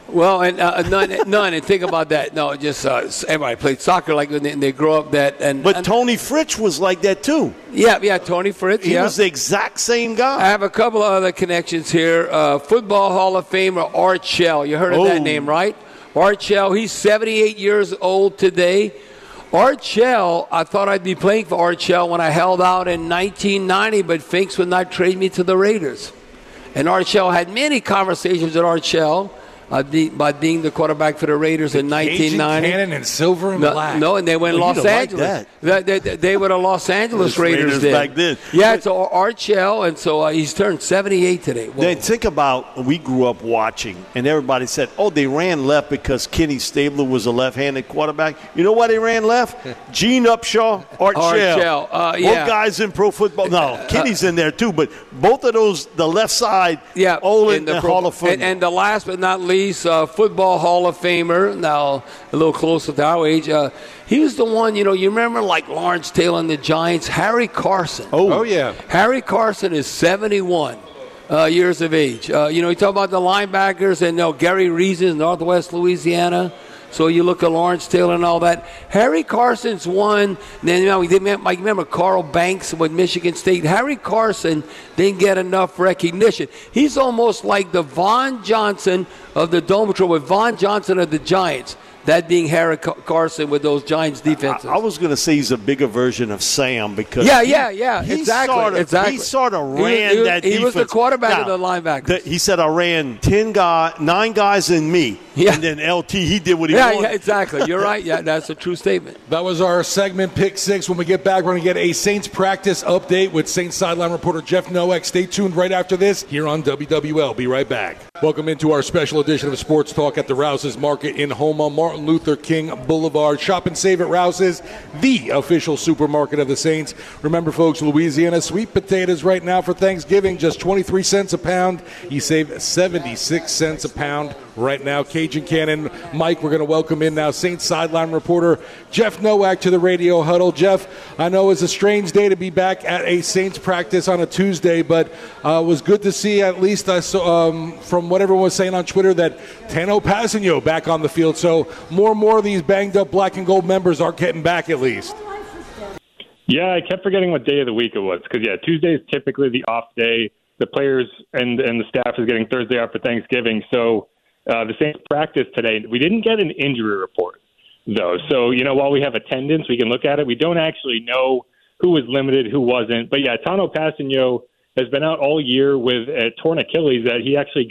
Well, and none. And think about that. No, just everybody played soccer like when they grow up. But
Tony Fritsch was like that too.
Yeah, Tony Fritsch.
He was the exact same guy.
I have a couple of other connections here. Football Hall of Famer Art Shell. You heard of that name, right? Art Shell. He's 78 years old today. Art Shell, I thought I'd be playing for Art Shell when I held out in 1990, but Finks would not trade me to the Raiders. And Art Shell had many conversations with Art Shell about being the quarterback for the Raiders in 1990.
Cajun cannon in silver and black.
No, and they went Los Angeles. They were the Los Angeles Raiders
back then.
Yeah, so Art Shell, and so he's turned 78 today. Whoa.
Then think about, we grew up watching, and everybody said, they ran left because Kenny Stabler was a left-handed quarterback. You know why they ran left? Gene Upshaw, Art Shell.
Both
guys in pro football. No, Kenny's in there too, but both of those, the left side, all in the Hall of Fame.
And the last but not least, Football Hall of Famer, now a little closer to our age. He was the one, you remember like Lawrence Taylor and the Giants, Harry Carson.
Oh yeah.
Harry Carson is 71 years of age. You talk about the linebackers and Gary Reasons, Northwest Louisiana. So you look at Lawrence Taylor and all that. Harry Carson's one. Then remember Carl Banks with Michigan State. Harry Carson didn't get enough recognition. He's almost like the Von Johnson of the Dome Patrol, with Von Johnson of the Giants. That being Harry Carson with those Giants defenses.
I was going to say he's a bigger version of Sam because
exactly.
He sort of ran that defense.
He was the quarterback of the linebackers.
He said, I ran 9 guys and me.
Yeah.
And then LT, he did what he wanted.
Yeah, exactly. You're right. Yeah, that's a true statement.
That was our segment Pick 6. When we get back, we're going to get a Saints practice update with Saints sideline reporter Jeff Nowak. Stay tuned right after this here on WWL. Be right back. Welcome into our special edition of Sports Talk at the Rouse's Market in Houma, Martin Luther King Boulevard. Shop and save at Rouse's, the official supermarket of the Saints. Remember, folks, Louisiana sweet potatoes right now for Thanksgiving, just 23 cents a pound. You save 76 cents a pound right now. Cajun Cannon, Mike, we're going to welcome in now Saints sideline reporter Jeff Nowak to the radio huddle. Jeff, I know it's a strange day to be back at a Saints practice on a Tuesday, but it was good to see, at least I saw, from what everyone was saying on Twitter, that Tanoh Kpassagnon back on the field. So more and more of these banged up black and gold members are getting back at least.
Yeah, I kept forgetting what day of the week it was because, Tuesday is typically the off day. The players and the staff is getting Thursday off for Thanksgiving. So the Saints practice today, we didn't get an injury report, though. So, while we have attendance, we can look at it. We don't actually know who was limited, who wasn't. But, Tanoh Kpassagnon has been out all year with a torn Achilles that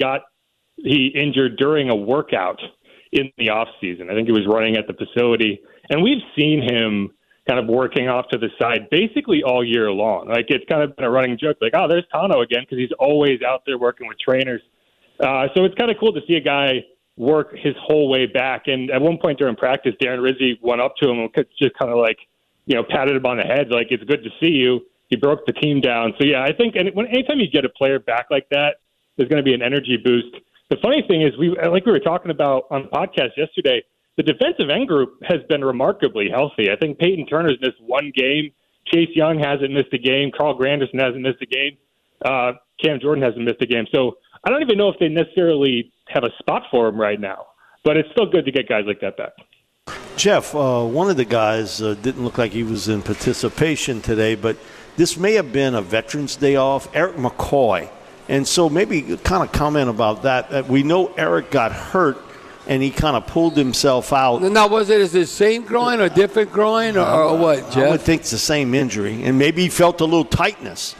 he injured during a workout in the off season. I think he was running at the facility. And we've seen him kind of working off to the side basically all year long. Like, it's kind of been a running joke, like, there's Tanoh again, because he's always out there working with trainers. So it's kind of cool to see a guy work his whole way back. And at one point during practice, Darren Rizzi went up to him and just kind of like, patted him on the head, like, it's good to see you. He broke the team down. So, I think anytime you get a player back like that, there's going to be an energy boost. The funny thing is, we were talking about on the podcast yesterday, the defensive end group has been remarkably healthy. I think Peyton Turner's missed one game. Chase Young hasn't missed a game. Carl Granderson hasn't missed a game. Cam Jordan hasn't missed a game. So I don't even know if they necessarily have a spot for him right now. But it's still good to get guys like that back.
Jeff, one of the guys didn't look like he was in participation today, but this may have been a Veterans Day off, Eric McCoy. And so maybe kind of comment about that. We know Eric got hurt, and he kind of pulled himself out.
Now, is it the same groin or different groin or what, Jeff?
I would think it's the same injury, and maybe he felt a little tightness.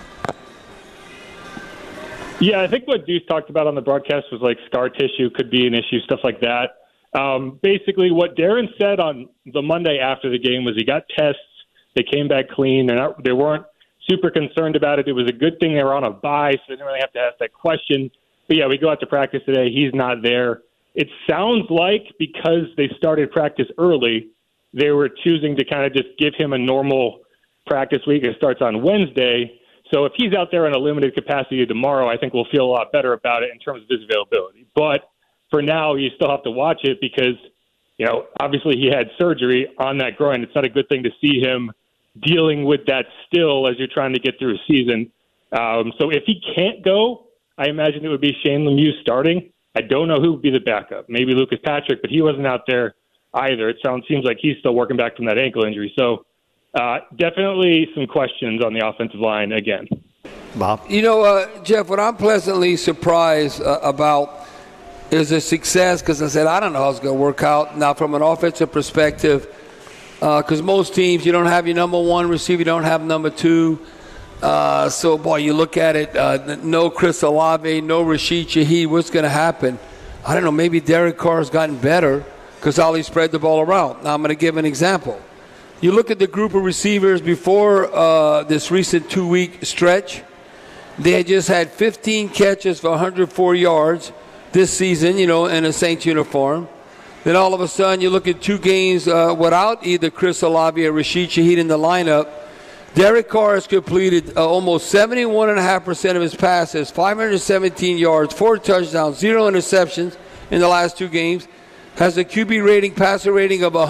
Yeah, I think what Deuce talked about on the broadcast was like scar tissue could be an issue, stuff like that. Basically, what Darren said on the Monday after the game was he got tests. They came back clean. They weren't super concerned about it. It was a good thing they were on a bye, so they didn't really have to ask that question. But, we go out to practice today. He's not there. It sounds like because they started practice early, they were choosing to kind of just give him a normal practice week. It starts on Wednesday. So if he's out there in a limited capacity tomorrow, I think we'll feel a lot better about it in terms of his availability. But for now, you still have to watch it because, obviously he had surgery on that groin. It's not a good thing to see him dealing with that still as you're trying to get through a season. So if he can't go, I imagine it would be Shane Lemieux starting. I don't know who would be the backup. Maybe Lucas Patrick, but he wasn't out there either. It seems like he's still working back from that ankle injury. So definitely some questions on the offensive line again.
Bob?
Jeff, what I'm pleasantly surprised about is the success, because I said, I don't know how it's going to work out. Now, from an offensive perspective, because most teams, you don't have your number one receiver, you don't have number two. So, boy, you look at it, no Chris Olave, no Rashid Shaheed. What's going to happen? I don't know. Maybe Derek Carr has gotten better because how he spread the ball around. Now, I'm going to give an example. You look at the group of receivers before this recent 2-week stretch. They had just had 15 catches for 104 yards this season, in a Saints uniform. Then all of a sudden you look at 2 games without either Chris Olave or Rashid Shaheed in the lineup. Derek Carr has completed almost 71.5% of his passes, 517 yards, 4 touchdowns, 0 interceptions in the last 2 games. Has a QB rating, passer rating of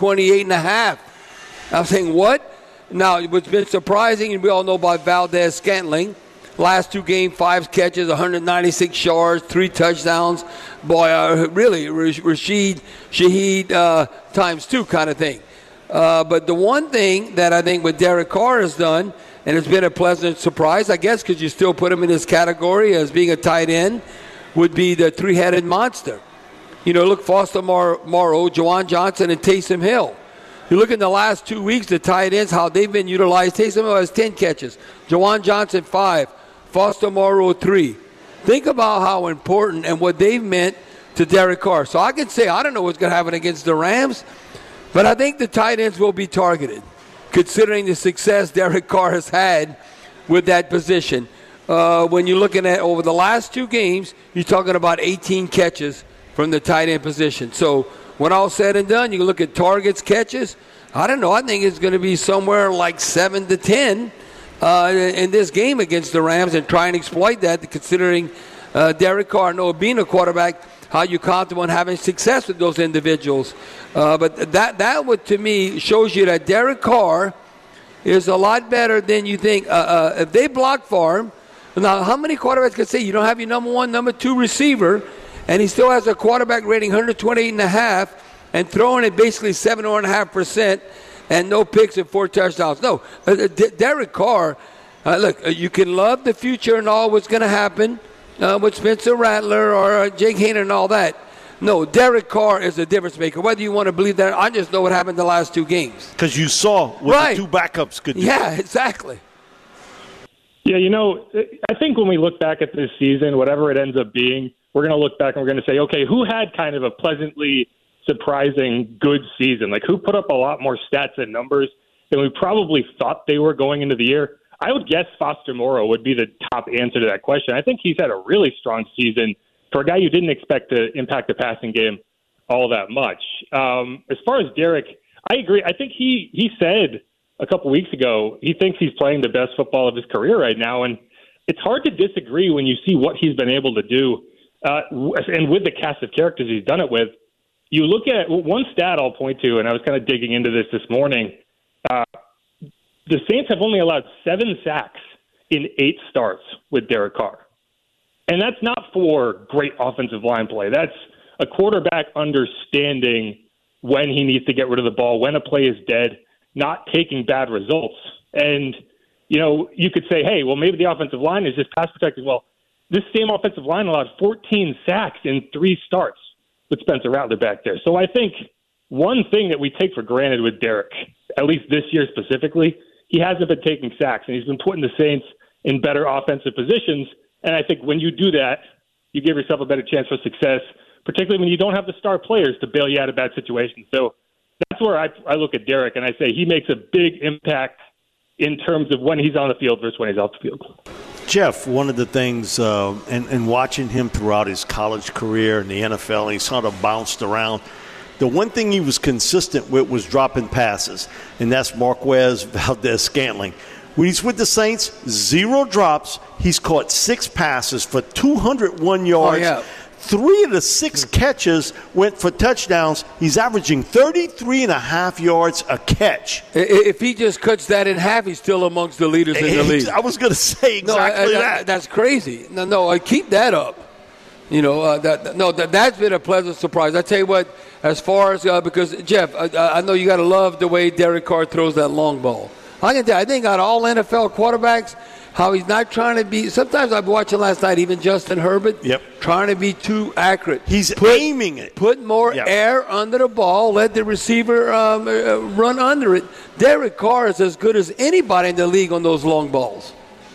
128.5. I'm saying, what? Now, what's been surprising, and we all know about Valdez-Scantling, last 2 games, 5 catches, 196 yards, 3 touchdowns. Boy, really, Rashid Shaheed times 2 kind of thing. But the one thing that I think what Derek Carr has done, and it's been a pleasant surprise, I guess, because you still put him in this category as being a tight end, would be the 3-headed monster. Look, Foster Moreau, Juwan Johnson, and Taysom Hill. You look in the last 2 weeks, the tight ends, how they've been utilized. Taysom Hill has 10 catches. Juwan Johnson, 5. Foster Moreau, 3. Think about how important and what they've meant to Derek Carr. So I can say, I don't know what's going to happen against the Rams, but I think the tight ends will be targeted, considering the success Derek Carr has had with that position. When you're looking at over the last 2 games, you're talking about 18 catches from the tight end position. So when all said and done, you look at targets, catches, I don't know. I think it's going to be somewhere like 7 to 10 in this game against the Rams, and try and exploit that, considering Derek Carr, being a quarterback, how you count on having success with those individuals. But that would, to me, shows you that Derek Carr is a lot better than you think. If they block for him, now how many quarterbacks can say you don't have your number 1, number 2 receiver, and he still has a quarterback rating 128.5 and throwing it basically 7.5% and no picks and 4 touchdowns? No, Derek Carr, look, you can love the future and all what's going to happen with Spencer Rattler or Jake Hayner and all that. No, Derek Carr is a difference maker. Whether you want to believe that, I just know what happened the last 2 games.
Because you saw what the 2 backups could do.
Yeah, exactly.
Yeah, I think when we look back at this season, whatever it ends up being, we're going to look back and we're going to say, okay, who had kind of a pleasantly surprising good season? Like, who put up a lot more stats and numbers than we probably thought they were going into the year? I would guess Foster Moreau would be the top answer to that question. I think he's had a really strong season for a guy you didn't expect to impact the passing game all that much. As far as Derek, I agree. I think he said a couple weeks ago he thinks he's playing the best football of his career right now, and it's hard to disagree when you see what he's been able to do. And with the cast of characters he's done it with, you look at one stat I'll point to, and I was kind of digging into this morning. The Saints have only allowed 7 sacks in 8 starts with Derek Carr. And that's not for great offensive line play. That's a quarterback understanding when he needs to get rid of the ball, when a play is dead, not taking bad results. And, you could say, hey, well, maybe the offensive line is just pass protected. Well, this same offensive line allowed 14 sacks in 3 starts with Spencer Rattler back there. So I think one thing that we take for granted with Derek, at least this year specifically, he hasn't been taking sacks, and he's been putting the Saints in better offensive positions. And I think when you do that, you give yourself a better chance for success, particularly when you don't have the star players to bail you out of bad situations. So that's where I look at Derek, and I say he makes a big impact in terms of when he's on the field versus when he's off the field.
Jeff, one of the things, and watching him throughout his college career in the NFL, he sort of bounced around. The one thing he was consistent with was dropping passes, and that's Marquez Valdez-Scantling. When he's with the Saints, 0 drops. He's caught 6 passes for 201 yards.
Oh, yeah.
3 of the 6 catches went for touchdowns. He's averaging 33.5 yards a catch.
If he just cuts that in half, he's still amongst the leaders in the league.
I was going to say exactly that.
That's crazy. No, keep that up. That's been a pleasant surprise. I tell you what, as far as because Jeff, I know you got to love the way Derek Carr throws that long ball. I can tell you, I think out of all NFL quarterbacks, how he's not trying to be. Sometimes I've been watching last night, even Justin Herbert, trying to be too accurate.
He's aiming it.
Put more air under the ball. Let the receiver run under it. Derek Carr is as good as anybody in the league on those long balls.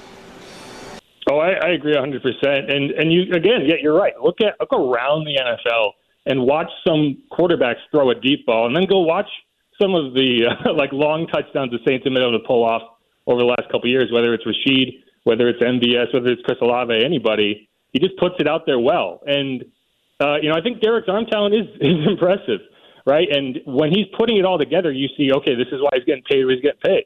Oh, I agree 100%. And you again, you're right. Look around the NFL and watch some quarterbacks throw a deep ball, and then go watch some of the long touchdowns the Saints have been able to pull off over the last couple of years. Whether it's Rashid, whether it's MVS, whether it's Chris Olave, anybody, he just puts it out there well. And I think Derek's arm talent is impressive, right? And when he's putting it all together, you see, okay, this is why he's getting paid. He's getting paid.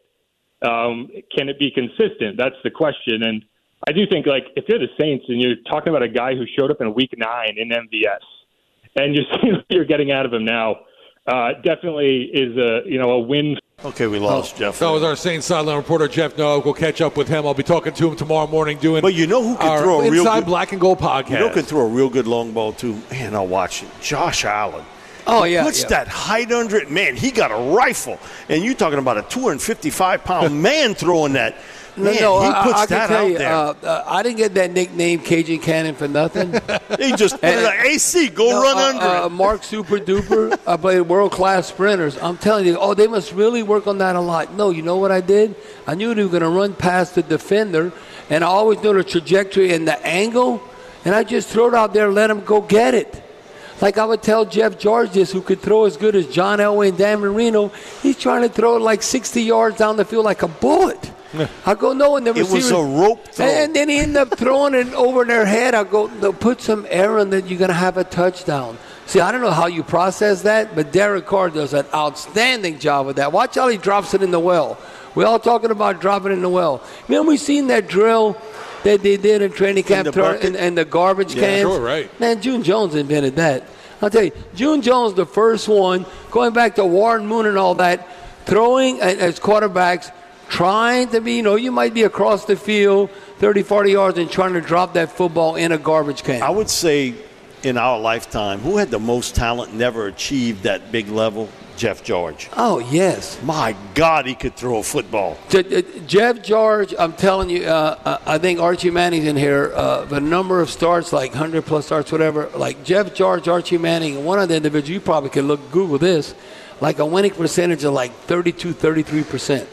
Can it be consistent? That's the question. And I do think, if you're the Saints and you're talking about a guy who showed up in Week 9 in MVS, and you're seeing what you're getting out of him now, definitely is a win.
Okay, we lost Jeff.
That was our Saints sideline reporter, Jeff Noah. We'll catch up with him. I'll be talking to him tomorrow morning doing
But you know who can throw a real
Inside
good,
Black and Gold podcast.
You know who can throw a real good long ball, too? Man, I'll watch it. Josh Allen.
Oh,
he puts that height under it. Man, he got a rifle. And you're talking about a 255-pound man throwing that. Man, he puts that out there.
I didn't get that nickname Cajun Cannon for nothing.
He just put it like, AC, run under it.
Mark Super Duper, I played world-class sprinters. I'm telling you, they must really work on that a lot. No, you know what I did? I knew they were going to run past the defender, and I always knew the trajectory and the angle, and I just throw it out there and let him go get it. Like I would tell Jeff George this, who could throw as good as John Elway and Dan Marino, he's trying to throw it 60 yards down the field like a bullet. I go, no, and the receiver.
It was a rope throw.
And then he ended up throwing it over their head. I go, no, put some air in that, you're going to have a touchdown. See, I don't know how you process that, but Derek Carr does an outstanding job with that. Watch how he drops it in the well. We're all talking about dropping it in the well. Remember we seen that drill that they did in training camp in the garbage cans?
Sure, right.
Man, June Jones invented that. I'll tell you, June Jones, the first one, going back to Warren Moon and all that, throwing as quarterbacks, trying to be, you might be across the field 30, 40 yards and trying to drop that football in a garbage can.
I would say in our lifetime, who had the most talent, never achieved that big level? Jeff George.
Oh, yes.
My God, he could throw a football.
Jeff George, I'm telling you, I think Archie Manning's in here. The number of starts, 100-plus starts, whatever, like Jeff George, Archie Manning, and one of the individuals, you probably can Google this, a winning percentage of 32, 33%.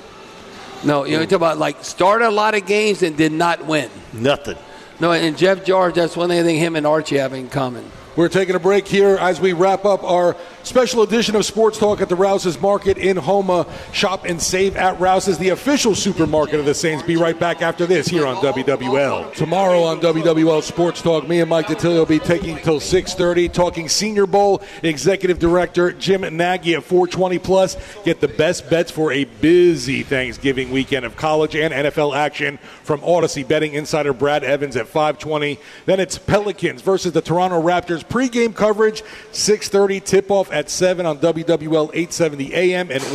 No, you're talking about started a lot of games and did not win.
Nothing.
No, and Jeff George, that's one thing him and Archie have in common.
We're taking a break here as we wrap up our special edition of Sports Talk at the Rouse's Market in Houma. Shop and save at Rouse's, the official supermarket of the Saints. Be right back after this here on WWL. Tomorrow on WWL Sports Talk, me and Mike Detilio will be taking till 6:30, talking Senior Bowl. Executive Director Jim Nagy at 420 Plus. Get the best bets for a busy Thanksgiving weekend of college and NFL action from Odyssey betting insider Brad Evans at 520. Then it's Pelicans versus the Toronto Raptors. Pre-game coverage, 6:30, tip-off at 7 on WWL 870 AM and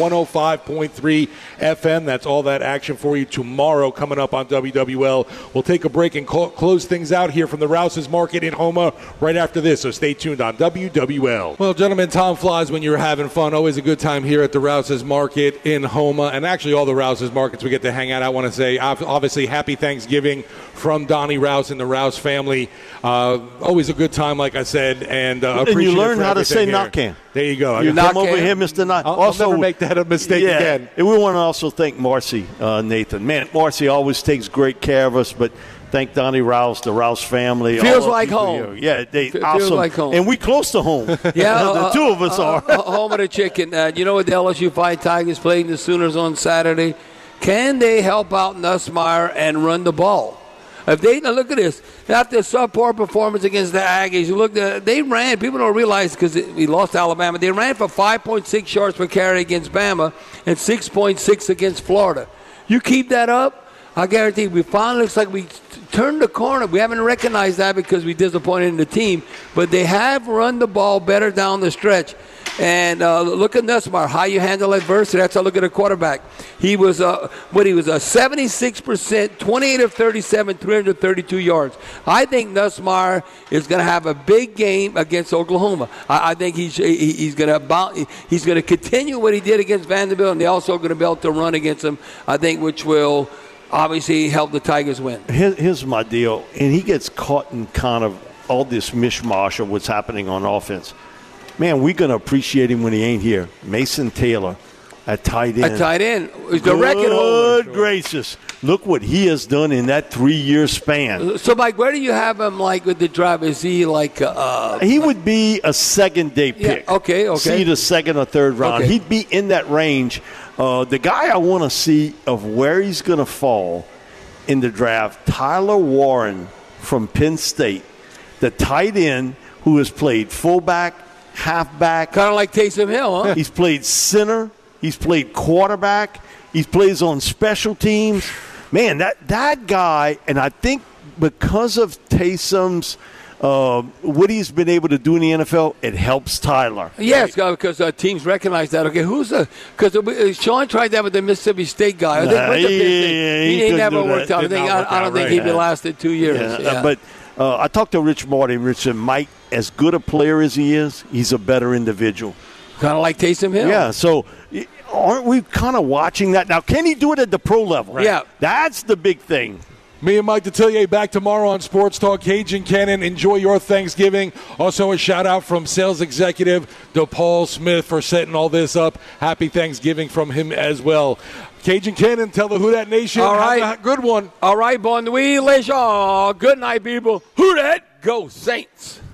105.3 FM. That's all that action for you tomorrow coming up on WWL. We'll take a break and close things out here from the Rouse's Market in Houma right after this, so stay tuned on WWL. Well, gentlemen, time flies when you're having fun. Always a good time here at the Rouse's Market in Houma, and actually all the Rouse's Markets we get to hang out. I want to say, obviously, happy Thanksgiving from Donnie Rouse and the Rouse family. Always a good time, like I said. And
you learn how to say Knockan.
There you go.
You come over here, Mr. Knock.
I'll never make that a mistake again.
And we want to also thank Marcy, Nathan. Man, Marcy always takes great care of us, but thank Donnie Rouse, the Rouse family.
Feels like home.
Here. Yeah,
feels
awesome.
Like home.
And we close to home.
Yeah,
the two of us are.
Home of the chicken. You know what the LSU Fighting Tigers playing the Sooners on Saturday? Can they help out Nussmeier and run the ball? If they now look at this, after a subpar performance against the Aggies, they ran. People don't realize because we lost Alabama. They ran for 5.6 yards per carry against Bama and 6.6 against Florida. You keep that up, I guarantee we finally looks like we turned the corner. We haven't recognized that because we disappointed in the team, but they have run the ball better down the stretch. And look at Nussmeier, how you handle adversity. That's how I look at a quarterback. He was a 76%, 28 of 37, 332 yards. I think Nussmeier is going to have a big game against Oklahoma. I think he's going to continue what he did against Vanderbilt, and they're also going to be able to run against them, I think, which will obviously help the Tigers win.
Here's my deal, and he gets caught in kind of all this mishmash of what's happening on offense. Man, we're going to appreciate him when he ain't here. Mason Taylor at tight end.
At tight end. He's the record holder.
Good gracious. Look what he has done in that 3-year span.
So, Mike, where do you have him, like, with the drive? Is he like
he would be a second-day pick.
Yeah, okay.
See the second or third round.
Okay.
He'd be in that range. The guy I want to see of where he's going to fall in the draft, Tyler Warren from Penn State, the tight end who has played fullback, halfback.
Kind of like Taysom Hill, huh?
He's played center. He's played quarterback. He plays on special teams. Man, that guy, and I think because of Taysom's what he's been able to do in the NFL, it helps Tyler.
Yes, because teams recognize that. Okay, because Sean tried that with the Mississippi State guy. He never worked out. I don't think he lasted 2 years.
Yeah. But I talked to Rich Martin. Rich said, Mike, as good a player as he is, he's a better individual.
Kind of like Taysom Hill.
Yeah, so aren't we kind of watching that? Now, can he do it at the pro level?
Right. Yeah.
That's the big thing.
Me and Mike Detillier back tomorrow on Sports Talk. Cajun Cannon, enjoy your Thanksgiving. Also a shout-out from sales executive DePaul Smith for setting all this up. Happy Thanksgiving from him as well. Cajun Cannon, tell the Who Dat Nation.
All right.
Have a good one.
All right, bon nuit, les gens. Good night, people. Who Dat? Go Saints.